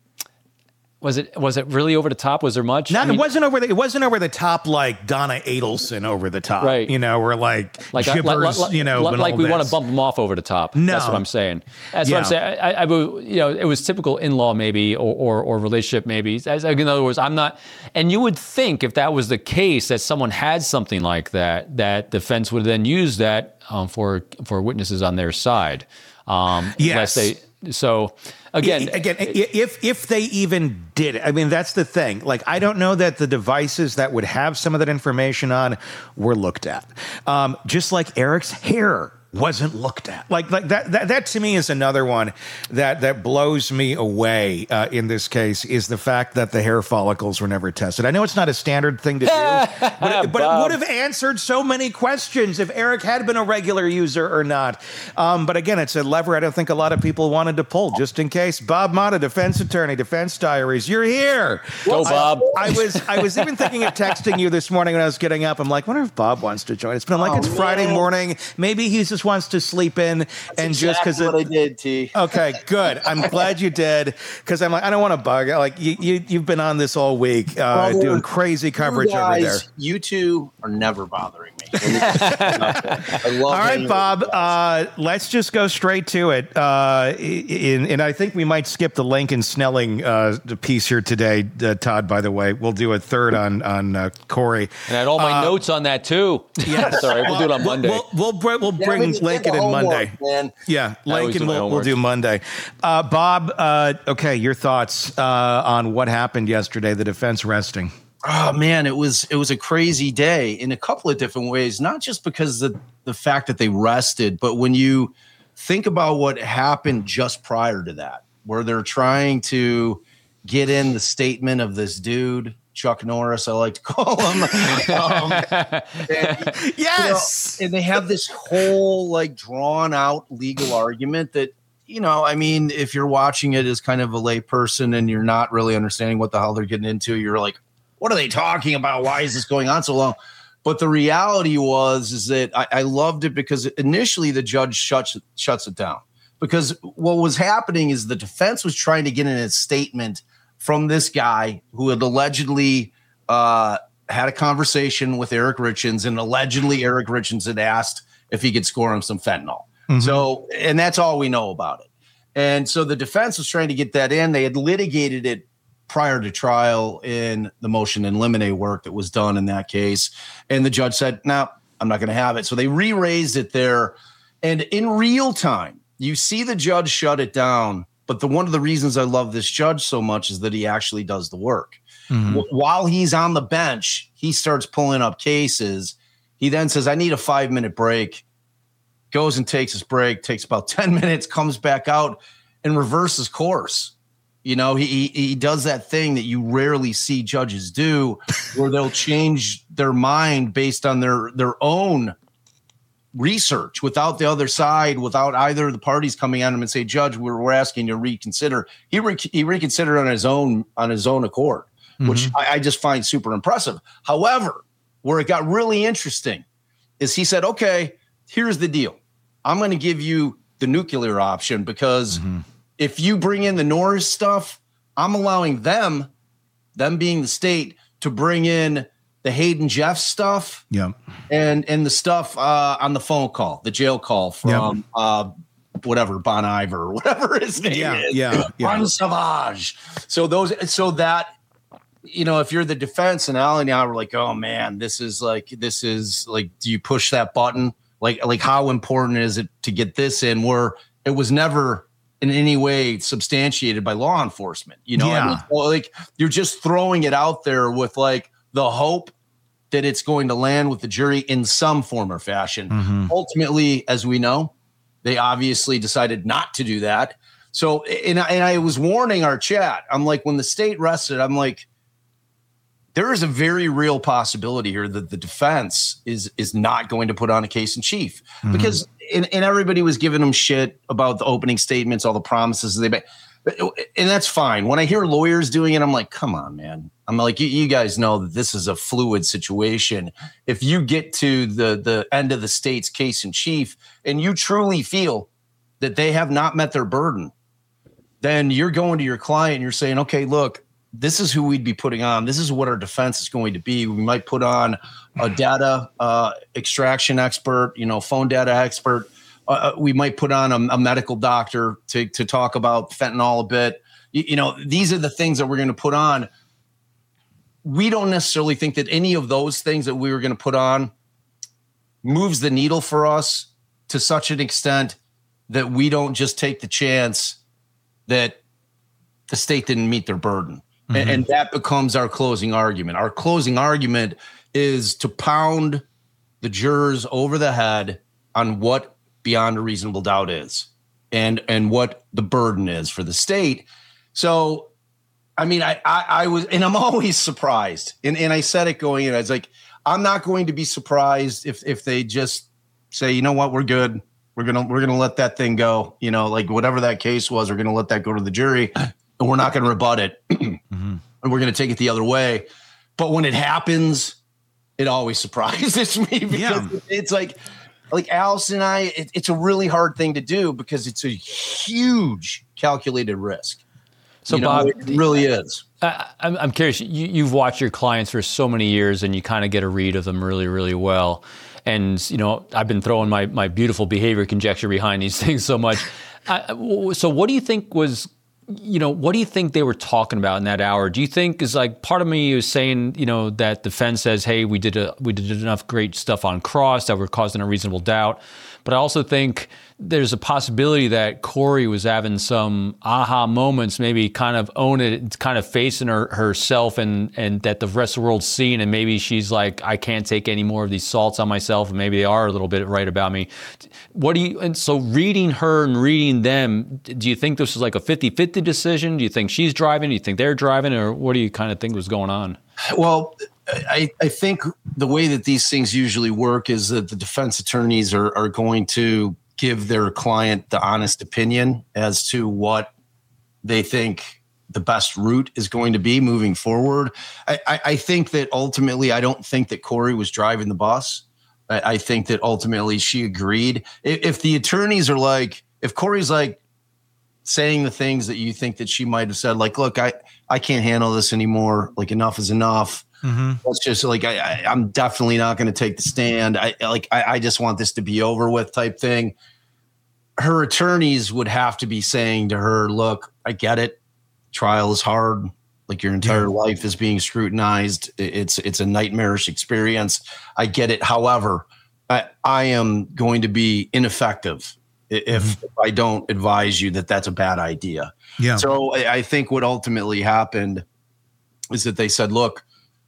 Was it was it really over the top? Was there much? No, I mean, it wasn't over the it wasn't over the top like Donna Adelson over the top. Right. You know, or like, like shippers, like, like, you know, like, like we this. want to bump them off over the top. No. That's what I'm saying. That's yeah. what I'm saying. I, I, I, you know, it was typical in-law maybe or or, or relationship maybe. As, in other words, I'm not. And you would think if that was the case that someone had something like that, that defense would then use that um, for for witnesses on their side. Um, yes. Unless they so. Again, again, if if they even did it, I mean, that's the thing. Like, I don't know that the devices that would have some of that information on were looked at. Um, just like Eric's hair wasn't looked at. Like like that that that to me is another one that that blows me away uh, in this case, is the fact that the hair follicles were never tested. I know it's not a standard thing to do, but, it, but it would have answered so many questions if Eric had been a regular user or not. Um, but again, it's a lever I don't think a lot of people wanted to pull, just in case. Bob Motta, defense attorney, Defense Diaries, you're here. Go, Bob. I, I was I was even thinking of texting you this morning when I was getting up. I'm like, wonder if Bob wants to join us. But I'm like, oh, it's man. Friday morning. Maybe he's just wants to sleep in. That's and exactly just because what I did, T. Okay, good. I'm glad you did, because I'm like, I don't want to bug. Like you, you, you've been on this all week, uh, well, doing crazy coverage guys, over there. You two are never bothering me. I love. All right, Bob. Uh, let's just go straight to it. Uh, in, and I think we might skip the Lincoln Snelling uh, piece here today, uh, Todd. By the way, we'll do a third on on uh, Corey. And I had all my uh, notes on that too. Yes. Sorry, we'll do it on Monday. We'll we'll, we'll, we'll yeah, bring Lincoln in Monday. Man. Yeah, Lincoln do we'll, we'll do Monday. Uh, Bob, uh, okay, your thoughts uh, on what happened yesterday? The defense resting. Oh man, it was it was a crazy day in a couple of different ways. Not just because the the fact that they rested, but when you think about what happened just prior to that, where they're trying to get in the statement of this dude, Chuck Norris, I like to call him. um, and, yes. You know, and they have this whole like drawn out legal argument that, you know, I mean, if you're watching it as kind of a lay person and you're not really understanding what the hell they're getting into, you're like, what are they talking about? Why is this going on so long? But the reality was, is that I, I loved it because initially the judge shuts, shuts it down, because what was happening is the defense was trying to get in a statement from this guy who had allegedly uh, had a conversation with Eric Richins, and allegedly Eric Richins had asked if he could score him some fentanyl. Mm-hmm. So, and that's all we know about it. And so the defense was trying to get that in. They had litigated it prior to trial in the motion in limine work that was done in that case. And the judge said, no, I'm not going to have it. So they re-raised it there. And in real time, you see the judge shut it down. But the one of the reasons I love this judge so much is that he actually does the work. Mm-hmm. W- while he's on the bench, he starts pulling up cases. He then says, I need a five minute break, goes and takes his break, takes about ten minutes, comes back out and reverses course You know, he, he he does that thing that you rarely see judges do, where they'll change their mind based on their their own research without the other side, without either of the parties coming at him and say, Judge, we're, we're asking you to reconsider. He re- he reconsidered on his own on his own accord, mm-hmm. which I, I just find super impressive. However, where it got really interesting is he said, okay, here's the deal. I'm going to give you the nuclear option because mm-hmm. if you bring in the Norris stuff, I'm allowing them, them being the state, to bring in the Hayden Jeff stuff, yeah, and and the stuff uh, on the phone call, the jail call from yep. uh, whatever Bon Iver, or whatever his name yeah, is, yeah, yeah. Bon Savage. So those, so that, you know, if you're the defense, and Al and I were like, oh man, this is like, this is like, do you push that button? Like, like how important is it to get this in? Where it was never in any way substantiated by law enforcement, you know, yeah. I mean, well, like you're just throwing it out there with like the hope that it's going to land with the jury in some form or fashion. Mm-hmm. Ultimately, as we know, they obviously decided not to do that. So, and I, and I was warning our chat. I'm like, when the state rested, I'm like, there is a very real possibility here that the defense is is not going to put on a case in chief mm-hmm. because, and, and everybody was giving them shit about the opening statements, all the promises they made. And that's fine. When I hear lawyers doing it, I'm like, come on, man. I'm like, you, you guys know that this is a fluid situation. If you get to the, the end of the state's case in chief and you truly feel that they have not met their burden, then you're going to your client and you're saying, okay, look, this is who we'd be putting on. This is what our defense is going to be. We might put on a data uh, extraction expert, you know, phone data expert. Uh, we might put on a, a medical doctor to to talk about fentanyl a bit. You, you know, these are the things that we're going to put on. We don't necessarily think that any of those things that we were going to put on moves the needle for us to such an extent that we don't just take the chance that the state didn't meet their burden. Mm-hmm. And, and that becomes our closing argument. Our closing argument is to pound the jurors over the head on what beyond a reasonable doubt is and and what the burden is for the state. So, I mean, I I, I was, and I'm always surprised. And, and I said it going in, I was like, I'm not going to be surprised if if they just say, you know what, we're good. We're gonna we're gonna let that thing go. You know, like whatever that case was, we're gonna let that go to the jury, and we're not gonna rebut it, mm-hmm. and we're gonna take it the other way. But when it happens, it always surprises me because yeah. it's like. Like Allison and I, it, it's a really hard thing to do because it's a huge calculated risk. So, you know, Bob, it really is. I, I'm, I'm curious. You, you've watched your clients for so many years, and you kind of get a read of them really, really well. And you know, I've been throwing my my beautiful behavior conjecture behind these things so much. I, so, what do you think was? You know, what do you think they were talking about in that hour? Do you think is like part of me is saying, you know, that defense says, hey, we did a, we did enough great stuff on cross that we're causing a reasonable doubt. But I also think there's a possibility that Corey was having some aha moments, maybe kind of own it, kind of facing her, herself and, and that the rest of the world's seeing. And maybe she's like, I can't take any more of these salts on myself. And maybe they are a little bit right about me. What do you, and so reading her and reading them, do you think this was like a fifty-fifty decision? Do you think she's driving? Do you think they're driving? Or what do you kind of think was going on? Well, I, I think the way that these things usually work is that the defense attorneys are, are going to give their client the honest opinion as to what they think the best route is going to be moving forward. I, I, I think that ultimately, I don't think that Corey was driving the bus. I, I think that ultimately she agreed. If, if the attorneys are like, if Corey's like saying the things that you think that she might have said, like, look, I, I can't handle this anymore. Like enough is enough. Mm-hmm. That's just like, I, I, I'm definitely not going to take the stand. I like, I, I just want this to be over with type thing. Her attorneys would have to be saying to her, look, I get it. Trial is hard. Like your entire yeah. life is being scrutinized. It's, it's a nightmarish experience. I get it. However, I, I am going to be ineffective if, mm-hmm. if I don't advise you that that's a bad idea. Yeah. So I, I think what ultimately happened is that they said, look,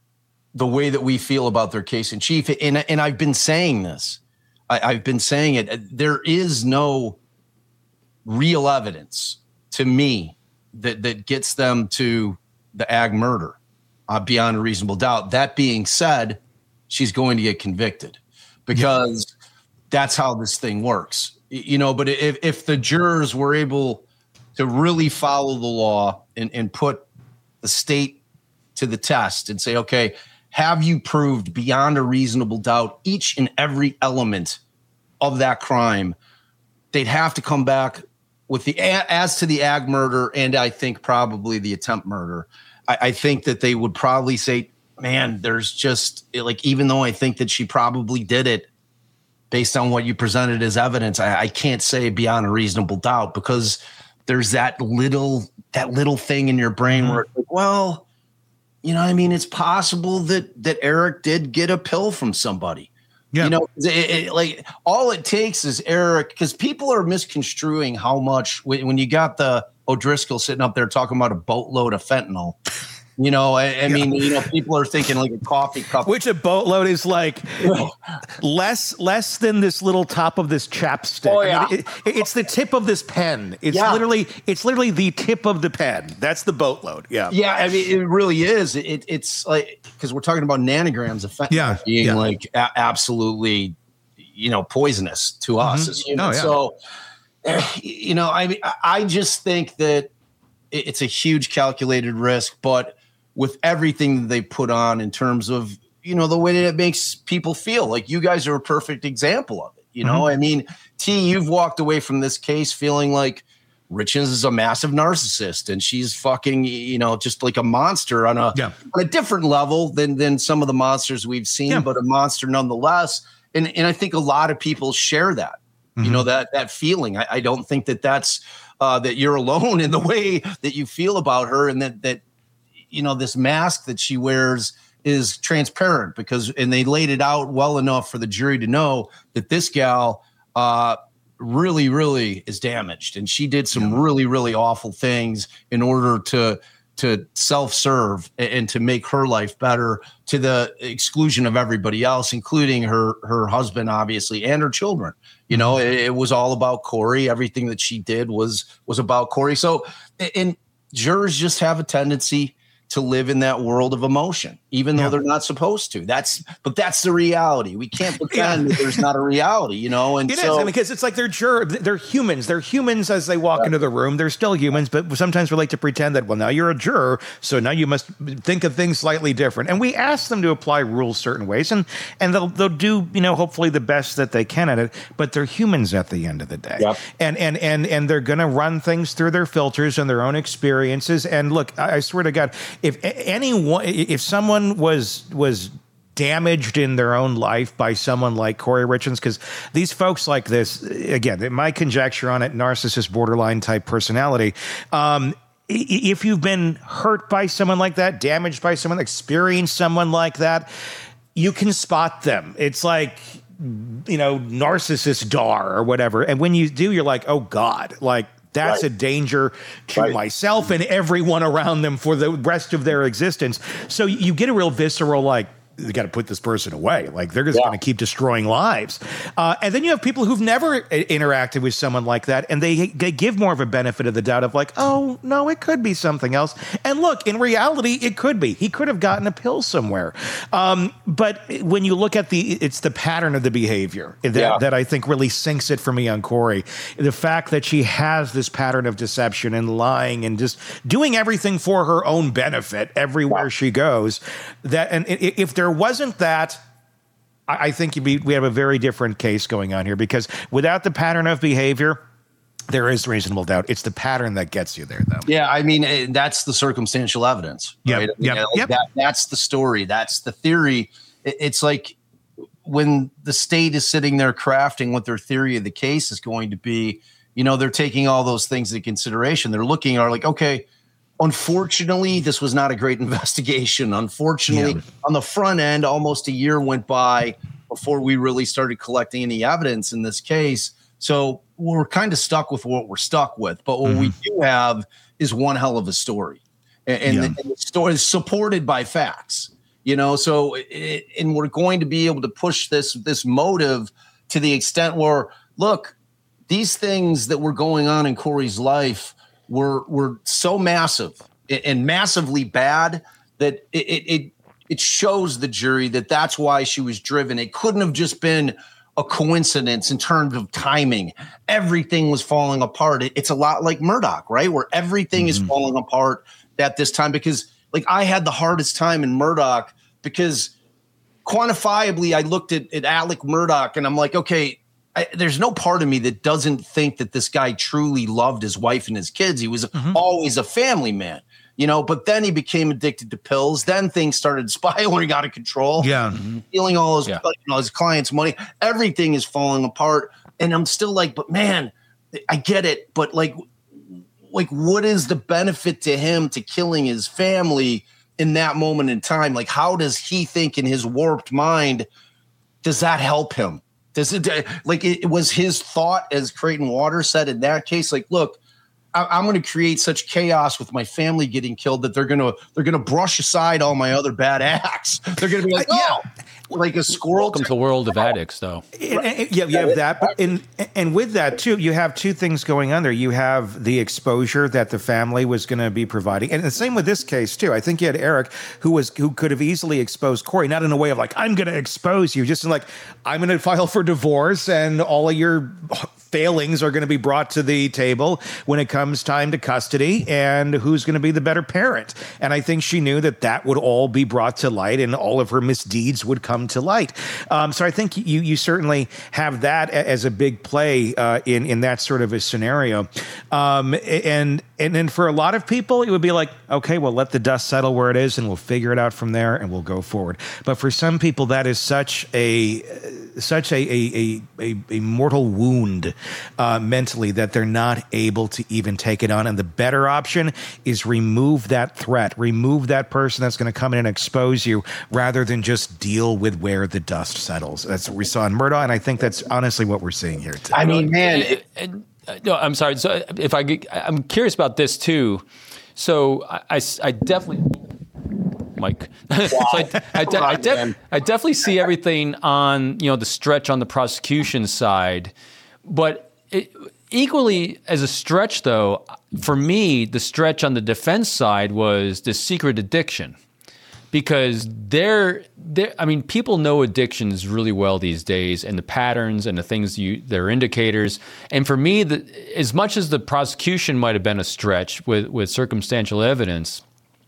the way that we feel about their case in chief, and, and I've been saying this, I, I've been saying it, there is no real evidence to me that that gets them to the Ag murder uh, beyond a reasonable doubt. That being said, she's going to get convicted because that's how this thing works. You know, but if, if the jurors were able to really follow the law and, and put the state to the test and say, okay, have you proved beyond a reasonable doubt each and every element of that crime, they'd have to come back with the, as to the Ag murder and I think probably the attempt murder, I, I think that they would probably say, man, there's just like, even though I think that she probably did it, based on what you presented as evidence, I, I can't say beyond a reasonable doubt because there's that little that little thing in your brain mm-hmm. where it's like, well, you know, I mean, it's possible that that Eric did get a pill from somebody. Yeah. You know, it, it, like all it takes is Eric, because people are misconstruing how much when, when you got the O'Driscoll sitting up there talking about a boatload of fentanyl. You know, I, I yeah. mean, you know, people are thinking like a coffee cup. Which a boatload is like less less than this little top of this chapstick. Oh, yeah. I mean, it, it's the tip of this pen. It's yeah. literally it's literally the tip of the pen. That's the boatload. Yeah. Yeah. I mean, it really is. It, it's like because we're talking about nanograms of fentanyl yeah. being yeah. like a- absolutely, you know, poisonous to us mm-hmm. as humans. Oh, yeah. So, you know, I mean, I just think that it's a huge calculated risk, but with everything that they put on in terms of, you know, the way that it makes people feel. Like you guys are a perfect example of it. You know, mm-hmm. I mean, T, you've walked away from this case feeling like Richens is a massive narcissist and she's fucking, you know, just like a monster on a, yeah. on a different level than than some of the monsters we've seen, yeah. but a monster nonetheless. And and I think a lot of people share that, mm-hmm. you know, that that feeling. I, I don't think that that's uh, that you're alone in the way that you feel about her, and that that you know, this mask that she wears is transparent because, and they laid it out well enough for the jury to know that this gal uh, really, really is damaged. And she did some yeah. really, really awful things in order to, to self-serve and to make her life better to the exclusion of everybody else, including her, her husband, obviously, and her children. You know, it, it was all about Corey. Everything that she did was, was about Corey. So, and jurors just have a tendency to live in that world of emotion, even though yeah. they're not supposed to. That's, but that's the reality. We can't pretend yeah. that there's not a reality, you know? And it so, is, because it's like they're jur- they're humans. They're humans as they walk yeah. into the room. They're still humans, but sometimes we like to pretend that, well, now you're a juror, so now you must think of things slightly different. And we ask them to apply rules certain ways, and and they'll they'll do, you know, hopefully the best that they can at it. But they're humans at the end of the day, yep. and and and and they're going to run things through their filters and their own experiences. And look, I, I swear to God, if anyone, if someone was was damaged in their own life by someone like Corey Richens, because these folks like this, again, my conjecture on it, narcissist, borderline type personality. Um, if you've been hurt by someone like that, damaged by someone, experienced someone like that, you can spot them. It's like, you know, narcissist dar or whatever. And when you do, you're like, oh God, like, that's right. a danger to right. myself and everyone around them for the rest of their existence. So you get a real visceral, like, you got to put this person away. Like, they're just yeah. going to keep destroying lives. Uh, and then you have people who've never interacted with someone like that, and they, they give more of a benefit of the doubt of like, oh, no, it could be something else. And look, in reality, it could be. He could have gotten a pill somewhere. Um, but when you look at the, it's the pattern of the behavior that, yeah. that I think really sinks it for me on Corey. The fact that she has this pattern of deception and lying and just doing everything for her own benefit everywhere yeah. she goes. That, and if there There wasn't that, I think you'd be, we have a very different case going on here, because without the pattern of behavior, there is reasonable doubt. It's the pattern that gets you there, though. Yeah, I mean, that's the circumstantial evidence. Yeah, right? yep, you know, yep. that, that's the story. That's the theory. It's like when the state is sitting there crafting what their theory of the case is going to be, you know, they're taking all those things into consideration. They're looking are like, okay, unfortunately, this was not a great investigation. Unfortunately, yeah. on the front end, almost a year went by before we really started collecting any evidence in this case. So we're kind of stuck with what we're stuck with. But what mm-hmm. we do have is one hell of a story. And, and, yeah. the, and the story is supported by facts. You know, so it, and we're going to be able to push this this motive to the extent where, look, these things that were going on in Corey's life, were were so massive and massively bad that it it it shows the jury that that's why she was driven. It couldn't have just been a coincidence in terms of timing. Everything was falling apart. It, it's a lot like Murdaugh, right? Where everything mm-hmm. is falling apart at this time, because like I had the hardest time in Murdaugh because quantifiably I looked at, at Alec Murdaugh and I'm like, okay, I, there's no part of me that doesn't think that this guy truly loved his wife and his kids. He was mm-hmm. always a family man, you know, but then he became addicted to pills. Then things started spiraling out of control. Yeah. Mm-hmm. Stealing all his, yeah. you know, his clients' money. Everything is falling apart. And I'm still like, but man, I get it. But like, like, what is the benefit to him to killing his family in that moment in time? Like, how does he think in his warped mind, does that help him? Does it, like, it was his thought, as Creighton Waters said in that case, like, look, I, I'm going to create such chaos with my family getting killed that they're going to, they're going to brush aside all my other bad acts. They're going to be like, oh, like a squirrel. Welcome to the world of addicts, though. And, and, yeah, you have that, but in, and with that too, you have two things going on there. You have the exposure that the family was going to be providing, and the same with this case too. I think you had Eric, who was who could have easily exposed Corey, not in a way of like I'm going to expose you, just in like I'm going to file for divorce, and all of your failings are going to be brought to the table when it comes time to custody, and who's going to be the better parent. And I think she knew that that would all be brought to light, and all of her misdeeds would come to light. Um, so I think you you certainly have that as a big play uh, in in that sort of a scenario. Um, and and then for a lot of people, it would be like, okay, well, let the dust settle where it is, and we'll figure it out from there, and we'll go forward. But for some people, that is such a such a a a, a mortal wound uh, mentally that they're not able to even take it on. And the better option is remove that threat, remove that person that's going to come in and expose you, rather than just deal with where the dust settles. That's what we saw in Murdaugh, and I think that's honestly what we're seeing here today. I mean, man, it, and, uh, no, I'm sorry. So if I, get, I'm curious about this too. So I, I, I definitely, Mike. Wow. so I, I, de- I, de- I definitely see everything on you know the stretch on the prosecution side, but it, equally as a stretch though, for me, the stretch on the defense side was the secret addiction. Because they're, they're, I mean, people know addictions really well these days, and the patterns and the things you, they're indicators. And for me, the, as much as the prosecution might have been a stretch with, with circumstantial evidence,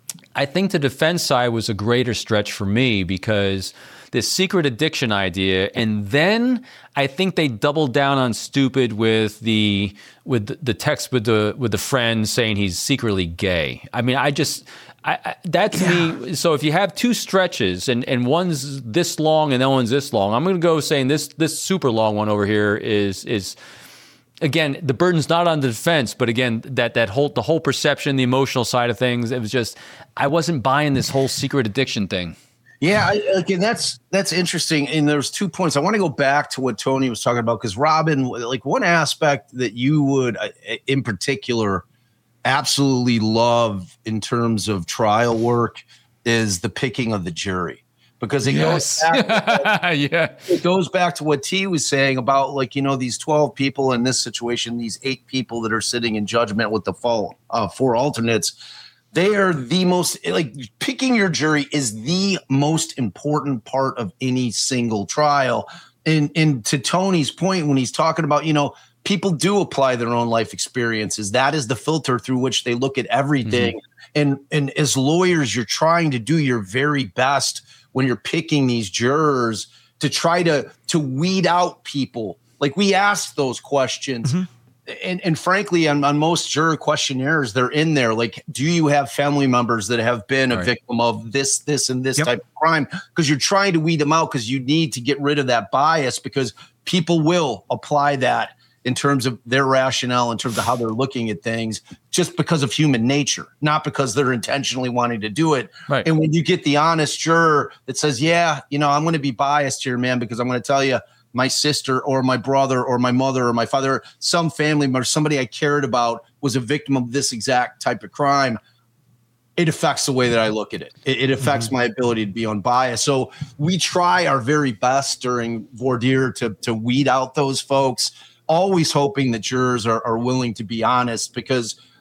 I think the defense side was a greater stretch for me because this secret addiction idea, and then I think they doubled down on stupid with the with the text with the with the friend saying he's secretly gay. I mean, I just. I, I, that to yeah. me, so if you have two stretches and, and one's this long and that one's this long, I'm going to go saying this this super long one over here is is again the burden's not on the defense, but again that that whole the whole perception, the emotional side of things, it was just I wasn't buying this whole secret addiction thing. Yeah, I, again, that's that's interesting. And there's two points. I want to go back to what Tony was talking about because Robin, like one aspect that you would, in particular, absolutely love in terms of trial work is the picking of the jury, because it yes. goes back to, yeah. it goes back to what T was saying about like, you know, these twelve people in this situation, these eight people that are sitting in judgment with the four, uh, four alternates. They are the most like picking your jury is the most important part of any single trial. And, and to Tony's point, when he's talking about, you know, people do apply their own life experiences. That is the filter through which they look at everything. Mm-hmm. And, and as lawyers, you're trying to do your very best when you're picking these jurors to try to, to weed out people. Like we asked those questions. Mm-hmm. And, and frankly, on, on most juror questionnaires, they're in there. Like, do you have family members that have been a right. victim of this, this, and this yep. type of crime? Because you're trying to weed them out because you need to get rid of that bias, because people will apply that in terms of their rationale, in terms of how they're looking at things, just because of human nature, not because they're intentionally wanting to do it. Right. And when you get the honest juror that says, yeah, you know, I'm going to be biased here, man, because I'm going to tell you, my sister or my brother or my mother or my father, some family member, somebody I cared about was a victim of this exact type of crime. It affects the way that I look at it. It, it affects mm-hmm. my ability to be unbiased. So we try our very best during voir dire to, to weed out those folks, always hoping that jurors are, are willing to be honest, because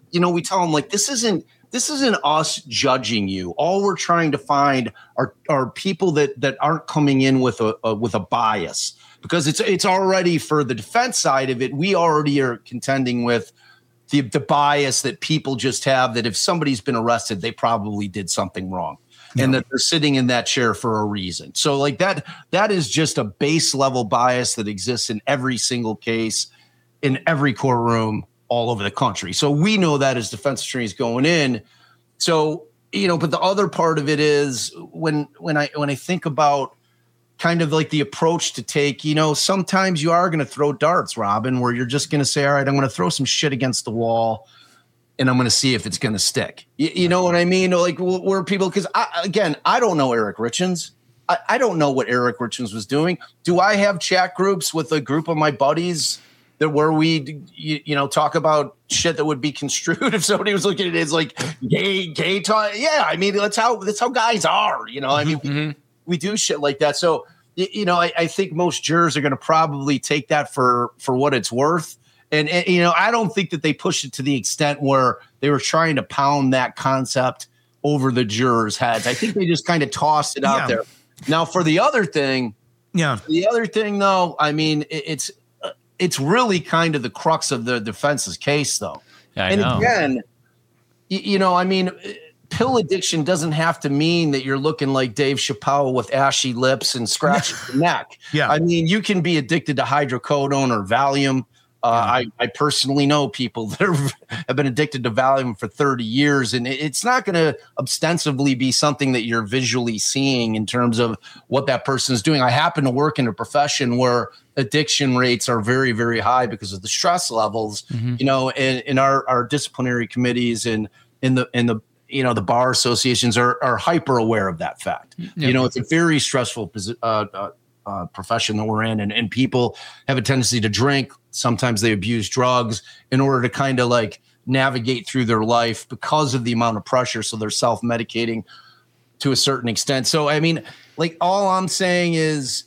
you know, we tell them like, this isn't, this isn't us judging you. All we're trying to find are, are people that, that aren't coming in with a, a with a bias, because it's, it's already, for the defense side of it, we already are contending with the, the bias that people just have, that if somebody's been arrested, they probably did something wrong. Yeah. And that they're sitting in that chair for a reason. So like that, that is just a base level bias that exists in every single case, in every courtroom all over the country. So we know that as defense attorneys going in. So, you know, but the other part of it is when, when I, when I think about kind of like the approach to take, you know, sometimes you are going to throw darts, Robin, where you're just going to say, all right, I'm going to throw some shit against the wall and I'm going to see if it's going to stick. You, you know what I mean? Like where people, because again, I don't know Eric Richins. I, I don't know what Eric Richins was doing. Do I have chat groups with a group of my buddies that where we, you, you know, talk about shit that would be construed if somebody was looking at it as like gay, gay talk? Yeah, I mean, that's how that's how guys are. You know, I mean, mm-hmm. we, we do shit like that. So, you know, I, I think most jurors are going to probably take that for for what it's worth. And, and, you know, I don't think that they pushed it to the extent where they were trying to pound that concept over the jurors' heads. I think they just kind of tossed it out yeah. there. Now, for the other thing, yeah, the other thing, though, I mean, it, it's uh, it's really kind of the crux of the defense's case, though. Yeah, I and know. again, you, you know, I mean, pill addiction doesn't have to mean that you're looking like Dave Chappelle with ashy lips and scratching your neck. Yeah, I mean, you can be addicted to hydrocodone or Valium. Uh, I, I personally know people that are, have been addicted to Valium for thirty years, and it, it's not going to ostensibly be something that you're visually seeing in terms of what that person is doing. I happen to work in a profession where addiction rates are very, very high because of the stress levels, mm-hmm. you know, and in our, our disciplinary committees and in the, in the, you know, the bar associations are, are hyper aware of that fact. Yeah. You know, it's a very stressful uh, uh, uh, profession that we're in, and, and people have a tendency to drink. Sometimes they abuse drugs in order to kind of like navigate through their life because of the amount of pressure. So they're self-medicating to a certain extent. So, I mean, like all I'm saying is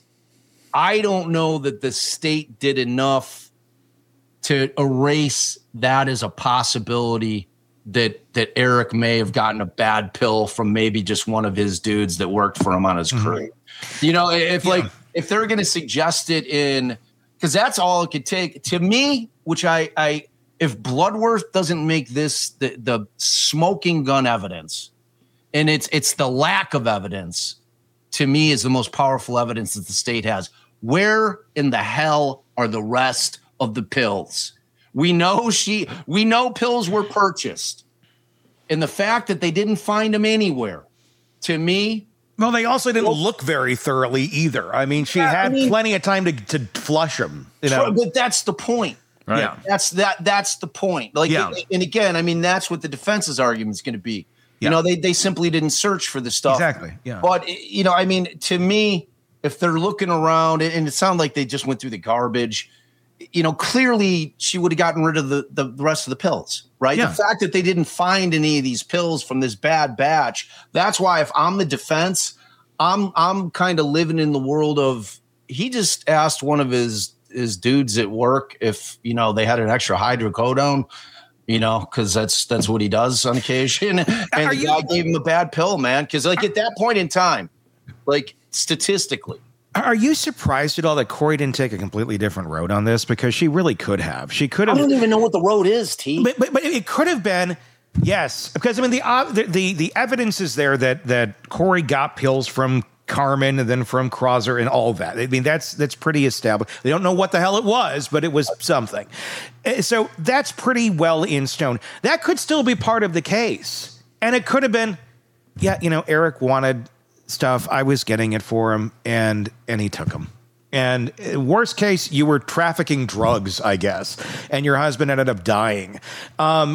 I don't know that the state did enough to erase that as a possibility that, that Eric may have gotten a bad pill from maybe just one of his dudes that worked for him on his crew. Mm-hmm. You know, if yeah. like, if they're going to suggest it in, because that's all it could take to me, which I, I, if Bloodworth doesn't make this the, the smoking gun evidence, and it's it's the lack of evidence, to me is the most powerful evidence that the state has. Where in the hell are the rest of the pills? We know she, we know pills were purchased, and the fact that they didn't find them anywhere, to me. Well, they also didn't look very thoroughly either. I mean, she yeah, had I mean, plenty of time to, to flush them. You know? But that's the point. Right. Yeah. That's that. That's the point. Like, yeah. and again, I mean, that's what the defense's argument is going to be. Yeah. You know, they they simply didn't search for the stuff. Exactly. Yeah. But you know, I mean, to me, if they're looking around, and it sounded like they just went through the garbage, you know, clearly she would have gotten rid of the the rest of the pills. Right. Yeah. The fact that they didn't find any of these pills from this bad batch. That's why if I'm the defense, I'm I'm kind of living in the world of, he just asked one of his his dudes at work if, you know, they had an extra hydrocodone, you know, because that's that's what he does on occasion. And Are the you- guy gave him a bad pill, man. Because like at that point in time, like statistically. Are you surprised at all that Corey didn't take a completely different road on this? Because she really could have. She could have. I don't even know what the road is, T. But, but, but it could have been, yes. Because, I mean, the, uh, the the the evidence is there that that Corey got pills from Carmen and then from Krauser and all that. I mean, that's that's pretty established. They don't know what the hell it was, but it was something. So that's pretty well in stone. That could still be part of the case. And it could have been, yeah, you know, Eric wanted stuff, I was getting it for him, and and he took them. And worst case, you were trafficking drugs, I guess, and your husband ended up dying. Um,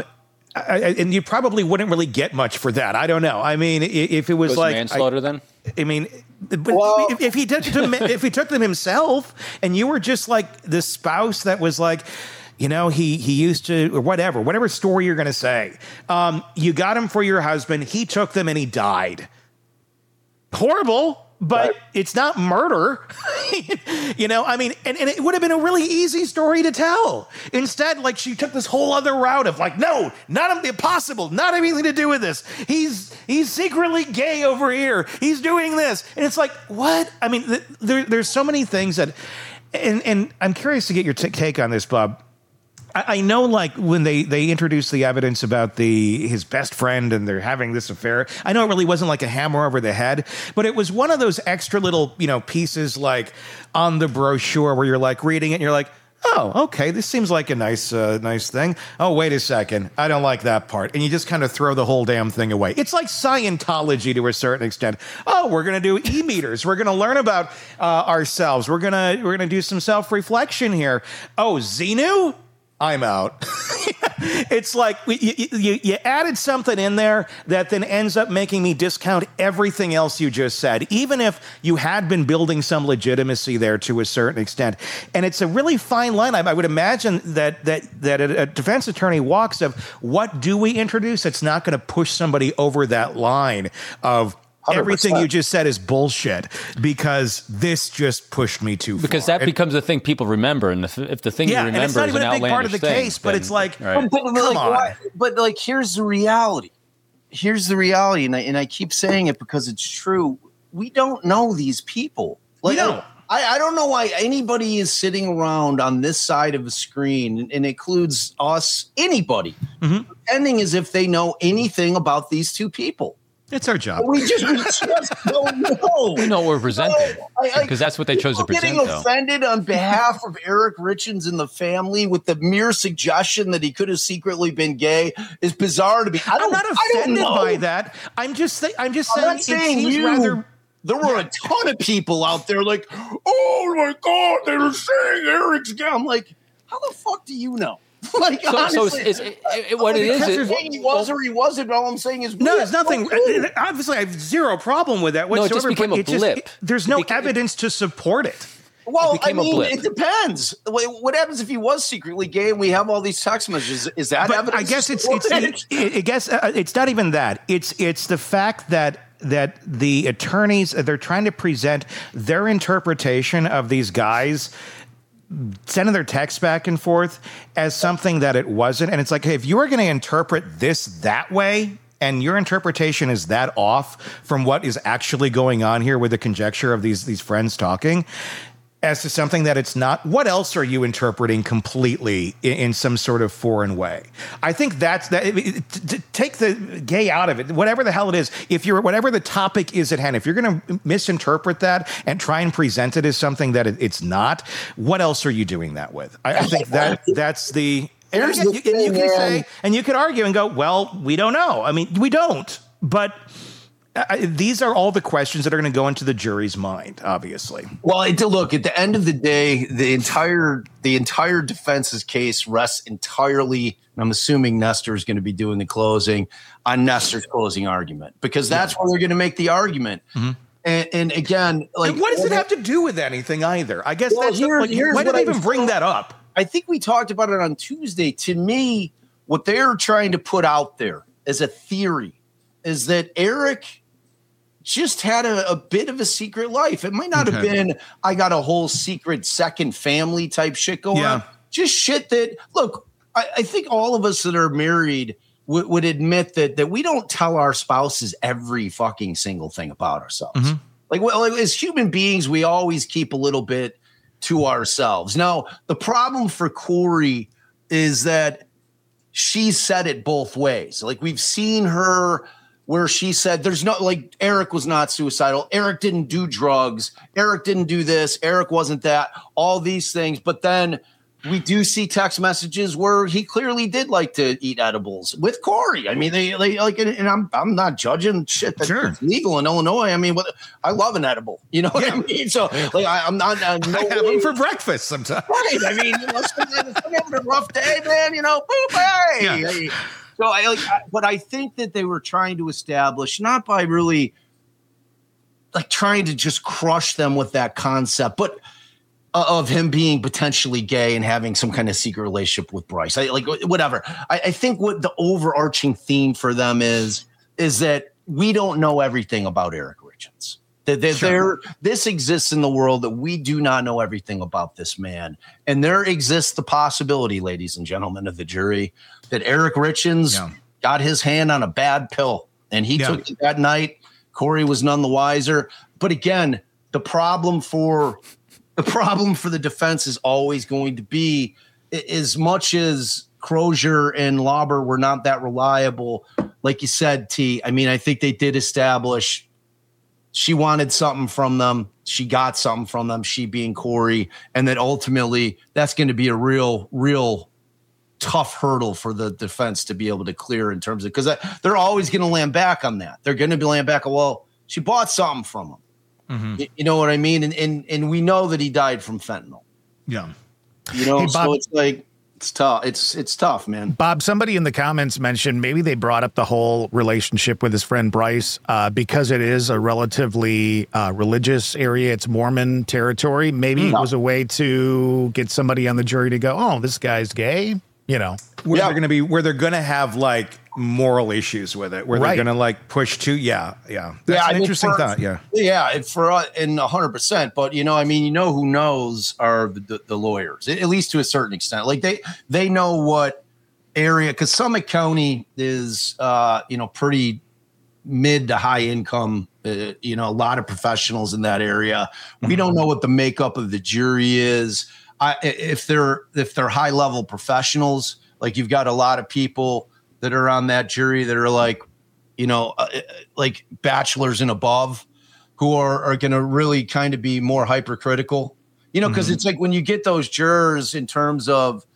I, and you probably wouldn't really get much for that. I don't know. I mean, if it was, was like manslaughter, I, then. I mean, well, if, if he took them, if he took them himself, and you were just like the spouse that was like, you know, he he used to, or whatever, whatever story you're going to say, um, you got him for your husband. He took them and he died. Horrible. but Right. it's not murder. You know, I mean, and, and it would have been a really easy story to tell. Instead, like, she took this whole other route of like, no, not impossible, not anything to do with this. He's he's secretly gay over here. He's doing this. And it's like, what? I mean, th- there, there's so many things that, and, and I'm curious to get your t- take on this, Bob. I know, like, when they, they introduced the evidence about the his best friend and they're having this affair, I know it really wasn't like a hammer over the head, but it was one of those extra little, you know, pieces like on the brochure where you're like reading it and you're like, oh, okay, this seems like a nice uh, nice thing. Oh, wait a second, I don't like that part. And you just kind of throw the whole damn thing away. It's like Scientology to a certain extent. Oh, we're going to do e-meters. We're going to learn about uh, ourselves. We're going to we're going to do some self-reflection here. Oh, Xenu? I'm out. It's like you, you, you added something in there that then ends up making me discount everything else you just said, even if you had been building some legitimacy there to a certain extent. And it's a really fine line. I, I would imagine that that that a, a defense attorney walks of what do we introduce? It's not going to push somebody over that line of one hundred percent. Everything you just said is bullshit because this just pushed me too far. Because that and, becomes the thing people remember, and if, if the thing yeah, you remember and it's not is even an a big part of the outlandish case, thing, but then- it's like, right. But, but, come like, on. why- but like, here's the reality. Here's the reality, and I, and I keep saying it because it's true. We don't know these people. Like, We don't. I, I don't know why anybody is sitting around on this side of a screen, and, and includes us, anybody, Mm-hmm. pretending as if they know anything about these two people. It's our job. We just, we just don't know. We know what we're presenting No, I- I- because that's what they chose to People present, getting though. offended on behalf of Eric Richins and the family with the mere suggestion that he could have secretly been gay is bizarre to me. I I'm don't, not I don't offended know. by that. I'm just th- I'm just I'm saying, not saying it seems you. rather. There were a ton of people out there like, oh my God, they were saying Eric's gay. I'm like, how the fuck do you know? Like, So, so honestly, it's, it's, it, it- what it is, because it, you're saying he was or he wasn't. All I'm saying is, No, we there's have nothing. clue. Obviously, I have zero problem with that No, it whatsoever. just became but a it just- blip. it- there's It no became- evidence to support it. Well, I became a mean, blip. it depends. What what happens if he was secretly gay and we have all these text messages? Is that But evidence? I guess it's to it's support it, it, I guess uh, it's not even that. It's it's the fact that that the attorneys they're trying to present their interpretation of these guys sending their texts back and forth as something that it wasn't. And it's like, hey, if you are going to interpret this that way, and your interpretation is that off from what is actually going on here with the conjecture of these these friends talking as to something that it's not, what else are you interpreting completely in, in some sort of foreign way? I think that's that. It, it, to take the gay out of it, whatever the hell it is. If you're whatever the topic is at hand, if you're going to misinterpret that and try and present it as something that it, it's not, what else are you doing that with? I, I think that that's the. And Here's you, the and you thing, can man. say, and you could argue and go, well, we don't know. I mean, we don't, but. Uh, these are all the questions that are going to go into the jury's mind, obviously. Well, it, look, at the end of the day, the entire the entire defense's case rests entirely, and I'm assuming Nestor is going to be doing the closing, on Nestor's closing argument, because that's where they're going to make the argument. Mm-hmm. And, and again, like, And what does it have to do with anything either? I guess Well, that's the, here- like, here's why did what they I even was bring told. that up? I think we talked about it on Tuesday. To me, what they're trying to put out there as a theory is that Eric just had a, a bit of a secret life. It might not have Okay. been, I got a whole secret second family type shit going Yeah. on. Just shit that, look, I, I think all of us that are married would, would admit that that we don't tell our spouses every fucking single thing about ourselves. Mm-hmm. Like, well, like, as human beings, we always keep a little bit to ourselves. Now, the problem for Corey is that she said it both ways. Like, we've seen her where she said there's no, like, Eric was not suicidal. Eric didn't do drugs. Eric didn't do this. Eric wasn't that. All these things. But then we do see text messages where he clearly did like to eat edibles with Corey. I mean, they, they like, and, and I'm I'm not judging shit that's Sure. legal in Illinois. I mean, what, I love an edible. You know what I mean? So, like, I, I'm not. Uh, no I have way- them for breakfast sometimes. Right. I mean, you know, sometimes I'm having a rough day, man. You know, boop, hey. Yeah. Hey. So I like, I, but I think that they were trying to establish, not by really like trying to just crush them with that concept, but uh, of him being potentially gay and having some kind of secret relationship with Bryce. I, like whatever. I, I think what the overarching theme for them is is that we don't know everything about Eric Richins. That there, Sure. this exists in the world that we do not know everything about this man. And there exists the possibility, ladies and gentlemen of the jury, that Eric Richins Yeah. got his hand on a bad pill and he Yeah. took it that night. Corey was none the wiser. But again, the problem for the problem for the defense is always going to be, as much as Crozier and Lauber were not that reliable, like you said, T, I mean, I think they did establish she wanted something from them. She got something from them, she being Corey. And that ultimately that's going to be a real, real tough hurdle for the defense to be able to clear in terms of, because they're always going to land back on that. They're going to be land back, well, she bought something from him. Mm-hmm. You, you know what I mean? And, and and we know that he died from fentanyl. Yeah. You know, Hey, Bob- so it's like, it's tough. It's it's tough, man. Bob, somebody in the comments mentioned maybe they brought up the whole relationship with his friend Bryce uh, because it is a relatively uh, religious area. It's Mormon territory. Maybe Mm. it was a way to get somebody on the jury to go, oh, this guy's gay. You know, Where Yeah. they're going to be, where they're going to have like moral issues with it, where Right. they're going to like push to, yeah, yeah. That's Yeah, I an mean, interesting for- thought. Yeah. Yeah, it, for uh, in a hundred percent. But you know, I mean, you know, who knows are the, the, the lawyers, at least to a certain extent. Like they they know what area, because Summit County is uh, you know pretty mid to high income. Uh, you know, a lot of professionals in that area. We don't know what the makeup of the jury is. I, if they're if they're high level professionals, like you've got a lot of people that are on that jury that are like, you know, uh, like bachelors and above, who are, are going to really kind of be more hypercritical, you know, because it's like when you get those jurors in terms of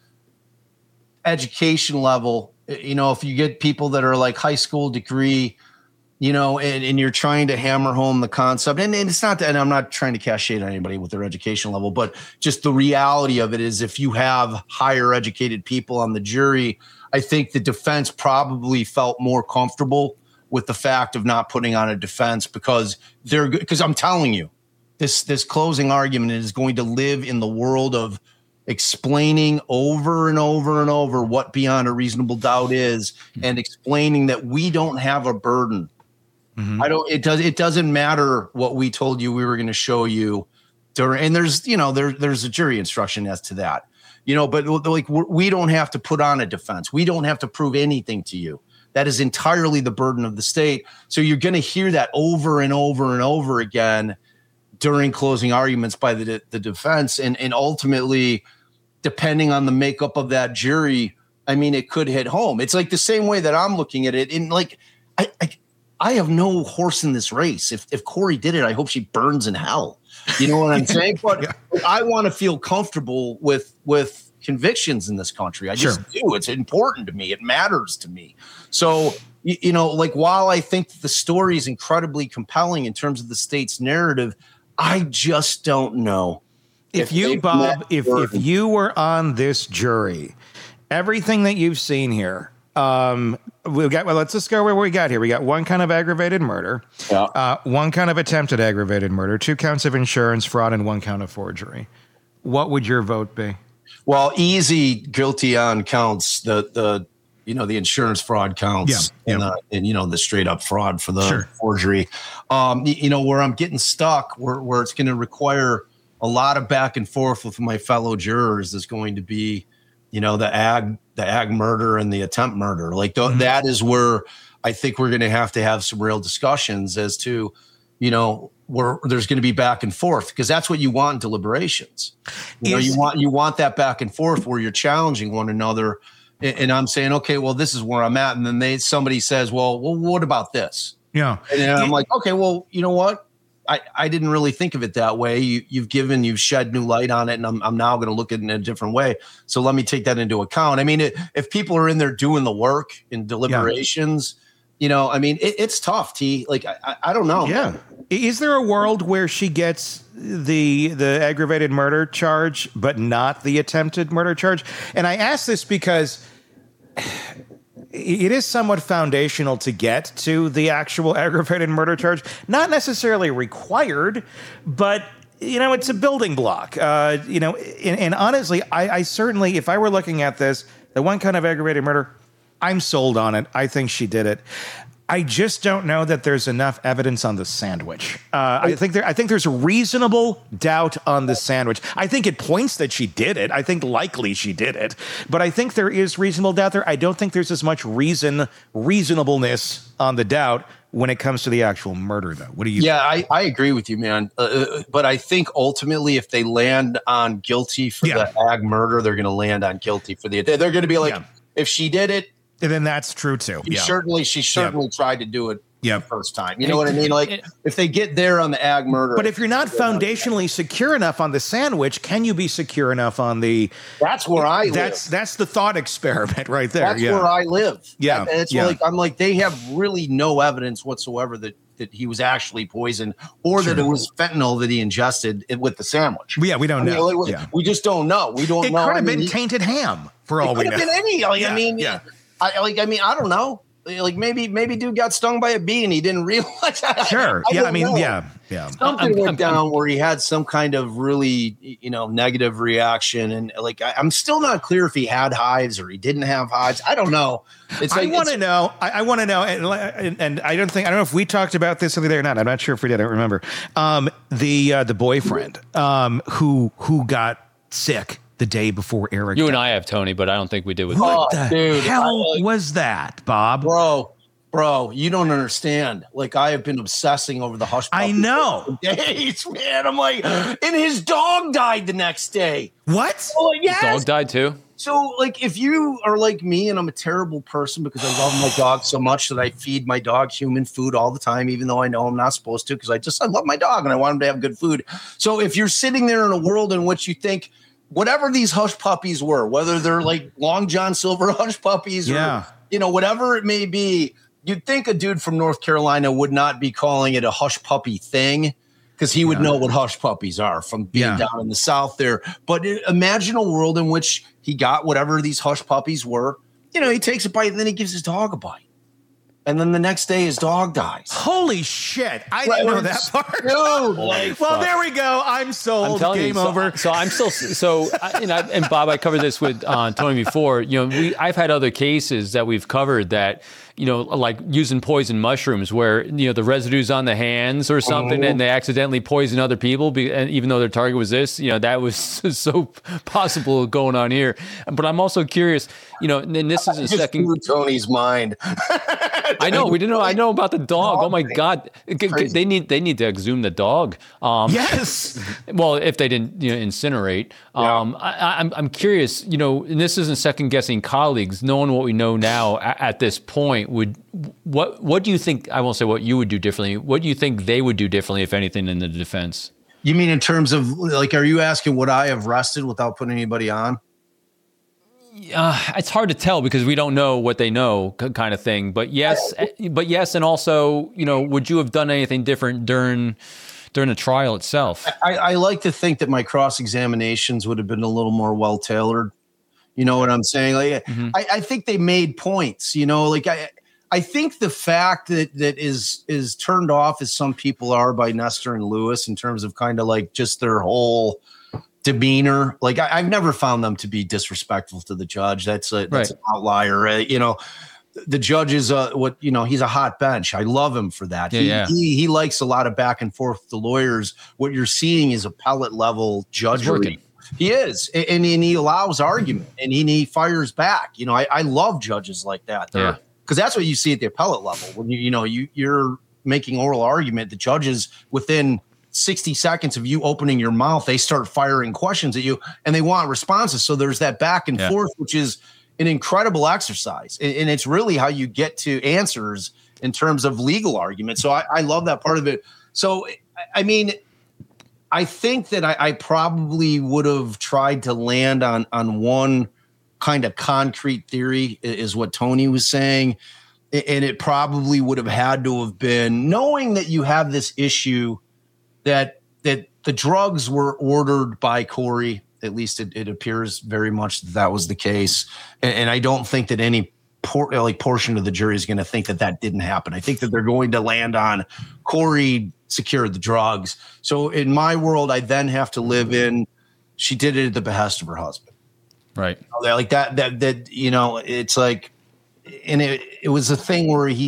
education level, you know, if you get people that are like high school degree, you know, and, and you're trying to hammer home the concept, and, and it's not that, and I'm not trying to cast shade on anybody with their education level, but just the reality of it is if you have higher educated people on the jury, I think the defense probably felt more comfortable with the fact of not putting on a defense because they're good. Because I'm telling you, this this closing argument is going to live in the world of explaining over and over and over what beyond a reasonable doubt is, and explaining that we don't have a burden. Mm-hmm. I don't. It does. It doesn't matter what we told you we were going to show you during. And there's you know there there's a jury instruction as to that. You know, but like we don't have to put on a defense. We don't have to prove anything to you. That is entirely the burden of the state. So you're going to hear that over and over and over again during closing arguments by the the defense, and and ultimately, depending on the makeup of that jury, I mean, it could hit home. It's like the same way that I'm looking at it. In like, I, I I have no horse in this race. If if Corey did it, I hope she burns in hell. You know what I'm saying? But yeah. I want to feel comfortable with with convictions in this country. I just sure. do. It's important to me. It matters to me. So, you, you know, like while I think the story is incredibly compelling in terms of the state's narrative, I just don't know. If, if you, Bob, if if you were on this jury, everything that you've seen here, um, we've got. Well, let's just go where we got here. We got one count of aggravated murder, yeah. uh, one count of attempted aggravated murder, two counts of insurance fraud, and one count of forgery. What would your vote be? Well, easy guilty on counts the the you know the insurance fraud counts yeah, and, yeah. The, and you know the straight up fraud for the sure. forgery. Um, you know where I'm getting stuck, where where it's going to require a lot of back and forth with my fellow jurors is going to be, you know, the ag, the ag murder and the attempt murder. Like th- mm-hmm. that is where I think we're going to have to have some real discussions as to, you know, where there's going to be back and forth, because that's what you want in deliberations. You know, you want, you want that back and forth where you're challenging one another. And, and I'm saying, okay, well, this is where I'm at. And then they, somebody says, well, well, what about this? Yeah. And then I'm like, okay, well, you know what? I, I didn't really think of it that way. You, you've given, you've shed new light on it, and I'm, I'm now going to look at it in a different way. So let me take that into account. I mean, it, if people are in there doing the work in deliberations, yeah. you know, I mean, it, it's tough, T. Like, I, I don't know. Yeah. Is there a world where she gets the the aggravated murder charge, but not the attempted murder charge? And I ask this because it is somewhat foundational to get to the actual aggravated murder charge. Not necessarily required, but, you know, it's a building block. Uh, you know, and, and honestly, I, I certainly, if I were looking at this, the one kind of aggravated murder, I'm sold on it. I think she did it. I just don't know that there's enough evidence on the sandwich. Uh, I think there. I think there's a reasonable doubt on the sandwich. I think it points that she did it. I think likely she did it, but I think there is reasonable doubt there. I don't think there's as much reason, reasonableness on the doubt when it comes to the actual murder, though. What do you? Yeah, I, I agree with you, man. Uh, but I think ultimately, if they land on guilty for Yeah. the ag murder, they're going to land on guilty for the. They're going to be like, Yeah. if she did it, And then that's true too. She Yeah. certainly, she certainly tried to do it Yep. the first time. You know what I mean? Like, if they get there on the ag murder, But if you're not foundationally secure enough on the sandwich, can you be secure enough on the? that's where I live. That's that's the thought experiment right there. That's yeah. where I live. Yeah, That- that's yeah. like I'm like they have really no evidence whatsoever that that he was actually poisoned or that it was fentanyl that he ingested it with the sandwich. Yeah, we don't I mean, know. like, we, Yeah. we just don't know. We don't It know. could I have mean, been he- tainted ham for all It we could know. have been any. Like, Yeah, I mean, yeah. I like. I mean, I don't know. Like maybe maybe dude got stung by a bee and he didn't realize. Sure. I yeah. don't I mean, know. yeah. Yeah. Something I'm- went I'm- down where he had some kind of really, you know, negative reaction, and like I, I'm still not clear if he had hives or he didn't have hives. I don't know. It's I like want to it's- know. I, I want to know, and, and, and I don't think I don't know if we talked about this the other day or not. I'm not sure if we did. I don't remember. Um, the uh, the boyfriend um, who who got sick the day before Eric. You and died. I have, Tony, but I don't think we did with Oh, What the dude, hell I, like- was that, Bob? bro, bro, you don't understand. Like I have been obsessing over the hush. I puppy know. for days, man. I'm like, and his dog died the next day. What? Oh His yes. dog died too. So, like, if you are like me and I'm a terrible person because I love my dog so much that I feed my dog human food all the time, even though I know I'm not supposed to, because I just I love my dog and I want him to have good food. So, if you're sitting there in a world in which you think whatever these hush puppies were, whether they're like Long John Silver hush puppies, Yeah. or you know whatever it may be, you'd think a dude from North Carolina would not be calling it a hush puppy thing. Because he would know what hush puppies are from being Yeah. down in the South there. But i- imagine a world in which he got whatever these hush puppies were. You know, he takes a bite and then he gives his dog a bite. And then the next day his dog dies. Holy shit! I didn't know that part. Dude, like, Well, there we go. I'm sold. I'm telling Game you, so, over. So I'm still so, I, and, I, and Bob, I covered this with uh, Tony before. You know, we I've had other cases that we've covered that, you know, like using poison mushrooms, where you know the residues on the hands or something, and they accidentally poison other people, be, and even though their target was this, you know, that was so possible going on here. But I'm also curious, you know, and this is a just second. blew Tony's mind. I know we didn't know. I know about the dog. Oh my God, G- g- they need they need to exhume the dog. Um, Yes. Well, if they didn't, you know, incinerate. Um, I, I- I'm I'm curious. You know, and this isn't second guessing colleagues. Knowing what we know now at, at this point, would what what do you think? I won't say what you would do differently. What do you think they would do differently, if anything, in the defense? You mean in terms of like, are you asking would I have rested without putting anybody on? Uh, it's hard to tell because we don't know what they know, k- kind of thing. But yes, but yes, and also, you know, would you have done anything different during during the trial itself? I, I like to think that my cross examinations would have been a little more well tailored. You know what I'm saying? Like, Mhm. I, I think they made points. You know, like I, I think the fact that that is is turned off as some people are by Nestor and Lewis in terms of kind of like just their whole demeanor. Like I, I've never found them to be disrespectful to the judge. That's a that's Right. an outlier. Uh, you know, the judge is a what you know. He's a hot bench. I love him for that. Yeah, he, yeah. he he likes a lot of back and forth with the lawyers. What you're seeing is appellate level judgery. working. He is, and, and he allows argument, and he, and he fires back. You know, I, I love judges like that. Yeah. Because that's what you see at the appellate level when you you know you you're making oral argument. The judges within sixty seconds of you opening your mouth, they start firing questions at you, and they want responses. So there's that back and Yeah. forth, which is an incredible exercise, and, and it's really how you get to answers in terms of legal argument. So I, I love that part of it. So I- I mean. I think that I, I probably would have tried to land on on one kind of concrete theory, i- is what Tony was saying, A- and it probably would have had to have been knowing that you have this issue that that the drugs were ordered by Corey. At least it, it appears very much that that was the case, and, and I don't think that any por- like portion of the jury is going to think that that didn't happen. I think that they're going to land on Corey secured the drugs. So in my world, I then have to live in she did it at the behest of her husband. Right. Like that, that, that, you know, it's like, and it, it was a thing where he's,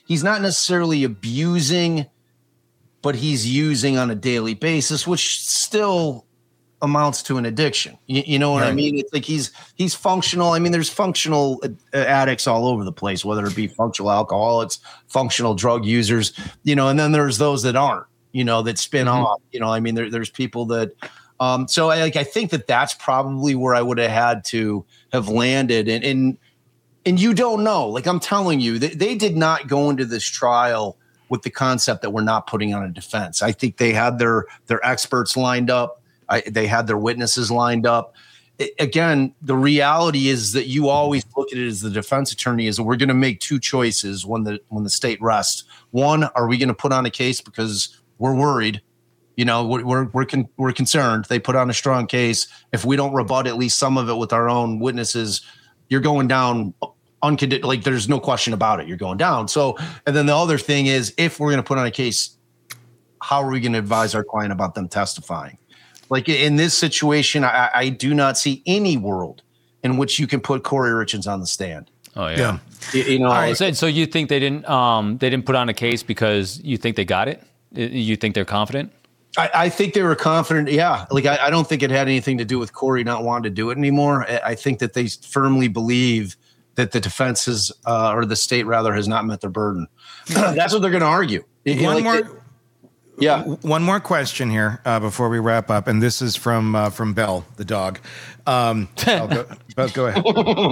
he's not necessarily abusing, but he's using on a daily basis, which still amounts to an addiction. You, you know what right. I mean? It's like he's he's functional. I mean, there's functional addicts all over the place, whether it be functional alcoholics, functional drug users, you know, and then there's those that aren't, you know, that spin mm-hmm. off. You know, I mean, there, there's people that. Um, so I like I think that that's probably where I would have had to have landed, and and and you don't know. Like I'm telling you, they, they did not go into this trial with the concept that we're not putting on a defense. I think they had their their experts lined up. I, they had their witnesses lined up. It, again, the reality is that you always look at it as the defense attorney is that we're going to make two choices when the when the state rests. One, are we going to put on a case because we're worried? You know, we're we're we're, con- we're concerned. They put on a strong case. If we don't rebut at least some of it with our own witnesses, you're going down unconditional. Like there's no question about it. You're going down. So, and then the other thing is, if we're going to put on a case, how are we going to advise our client about them testifying? Like in this situation, I, I do not see any world in which you can put Corey Richins on the stand. Oh yeah, yeah. You, you know. All right, so, so you think they didn't um, they didn't put on a case because you think they got it? You think they're confident? I, I think they were confident. Yeah, like I, I don't think it had anything to do with Corey not wanting to do it anymore. I, I think that they firmly believe that the defense has, uh, or the state rather, has not met their burden. That's what they're going to argue. One like more. It, Yeah. One more question here uh, before we wrap up, and this is from uh, from Belle, the dog. Um, Belle, go, Belle, go ahead.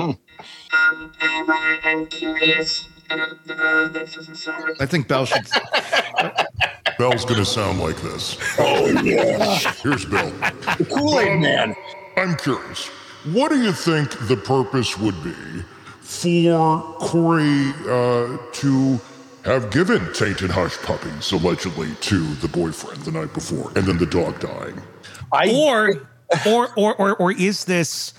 I think Belle should. Belle's gonna sound like this. Oh yeah. Here's Belle. The Kool-Aid Man. I'm curious. What do you think the purpose would be for Corey uh, to have given tainted hush puppies allegedly to the boyfriend the night before, and then the dog dying? I, or, or, or, or, or is this?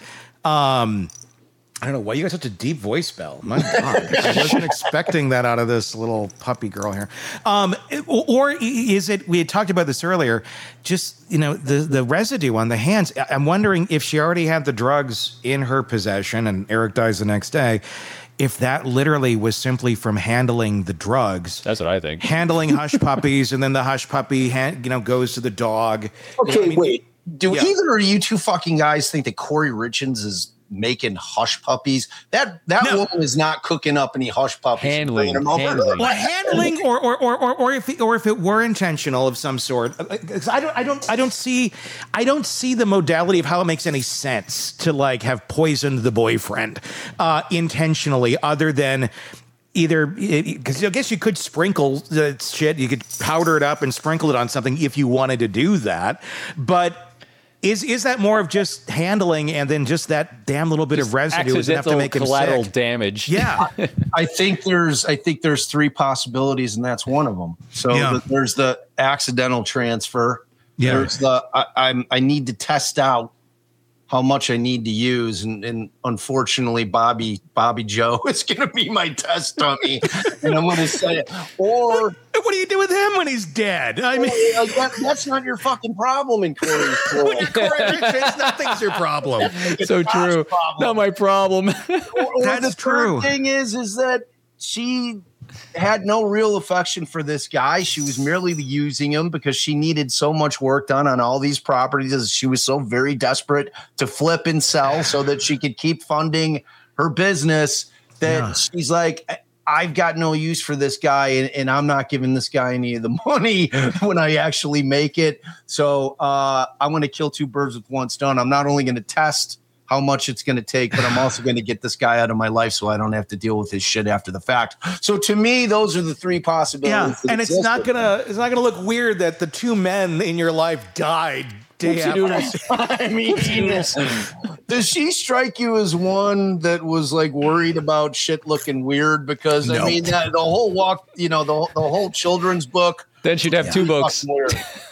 Um, I don't know why you got such a deep voice, Belle. My God, I wasn't expecting that out of this little puppy girl here. Um, or is it? We had talked about this earlier. Just you know, the the residue on the hands. I'm wondering if she already had the drugs in her possession, and Eric dies the next day. If that literally was simply from handling the drugs. That's what I think. Handling hush puppies, and then the hush puppy, hand, you know, goes to the dog. Okay, you know I mean? wait. Do yeah. either of you two fucking guys think that Corey Richins is making hush puppies? That that No. woman is not cooking up any hush puppies. Handling, and bringing them over. handling. Well, handling, or or or or, or if it, or if it were intentional of some sort, because I don't I don't I don't see I don't see the modality of how it makes any sense to like have poisoned the boyfriend uh, intentionally, other than either because I guess you could sprinkle the shit, you could powder it up and sprinkle it on something if you wanted to do that, but. Is is that more of just handling and then just that damn little bit Just of residue is enough to make him collateral sick? damage. Yeah. I think there's I think there's three possibilities, and that's one of them. So Yeah. the, there's the accidental transfer. Yeah. There's the I, I'm I need to test out how much I need to use, and, and unfortunately, Bobby Bobby Joe is going to be my test dummy, and I'm going to say it. Or What do you do with him when he's dead? I mean, like that, that's not your fucking problem in Corey's when world. you're Corey Richins, nothing's your problem. So God's true. problem. Not my problem. Or, or That's the true. third thing is, is that she had no real affection for this guy. She was merely using him because she needed so much work done on all these properties. She was so very desperate to flip and sell so that she could keep funding her business that Yeah. she's like, I've got no use for this guy, and, and I'm not giving this guy any of the money when I actually make it. So uh, I'm going to kill two birds with one stone. I'm not only going to test how much it's going to take, but I'm also going to get this guy out of my life so I don't have to deal with his shit after the fact. So to me, those are the three possibilities. Yeah, and it's not gonna it's not gonna look weird that the two men in your life died day after. I mean, Jesus. Does she strike you as one that was like worried about shit looking weird? Because I Nope. mean, that, the whole walk, you know, the, the whole children's book. Then she'd have two books. Fucking weird.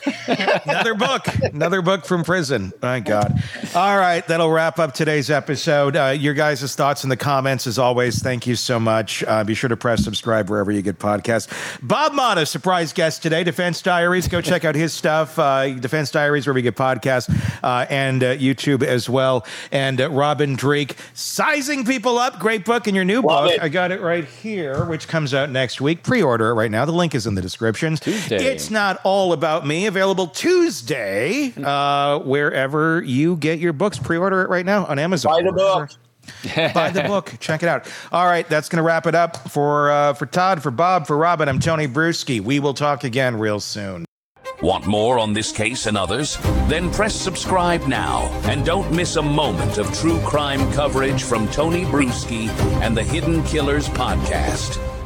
Another book. Another book from prison. My God. All right. That'll wrap up today's episode. Uh, your guys' thoughts in the comments, as always. Thank you so much. Uh, be sure to press subscribe wherever you get podcasts. Bob Motta, surprise guest today. Defense Diaries. Go check out his stuff. Uh, Defense Diaries, where we get podcasts, uh, and uh, YouTube as well. And uh, Robin Drake, Sizing People Up. Great book in your new Love book. it. I got it right here, which comes out next week. Pre-order it right now. The link is in the description. Tuesday. It's Not All About Me. Available Tuesday, uh, wherever you get your books. Pre-order it right now on Amazon. Buy the book. Buy the book. Check it out. All right, that's going to wrap it up for uh, for Todd, for Bob, for Robin. I'm Tony Bruschi. We will talk again real soon. Want more on this case and others? Then press subscribe now and don't miss a moment of true crime coverage from Tony Bruschi and the Hidden Killers podcast.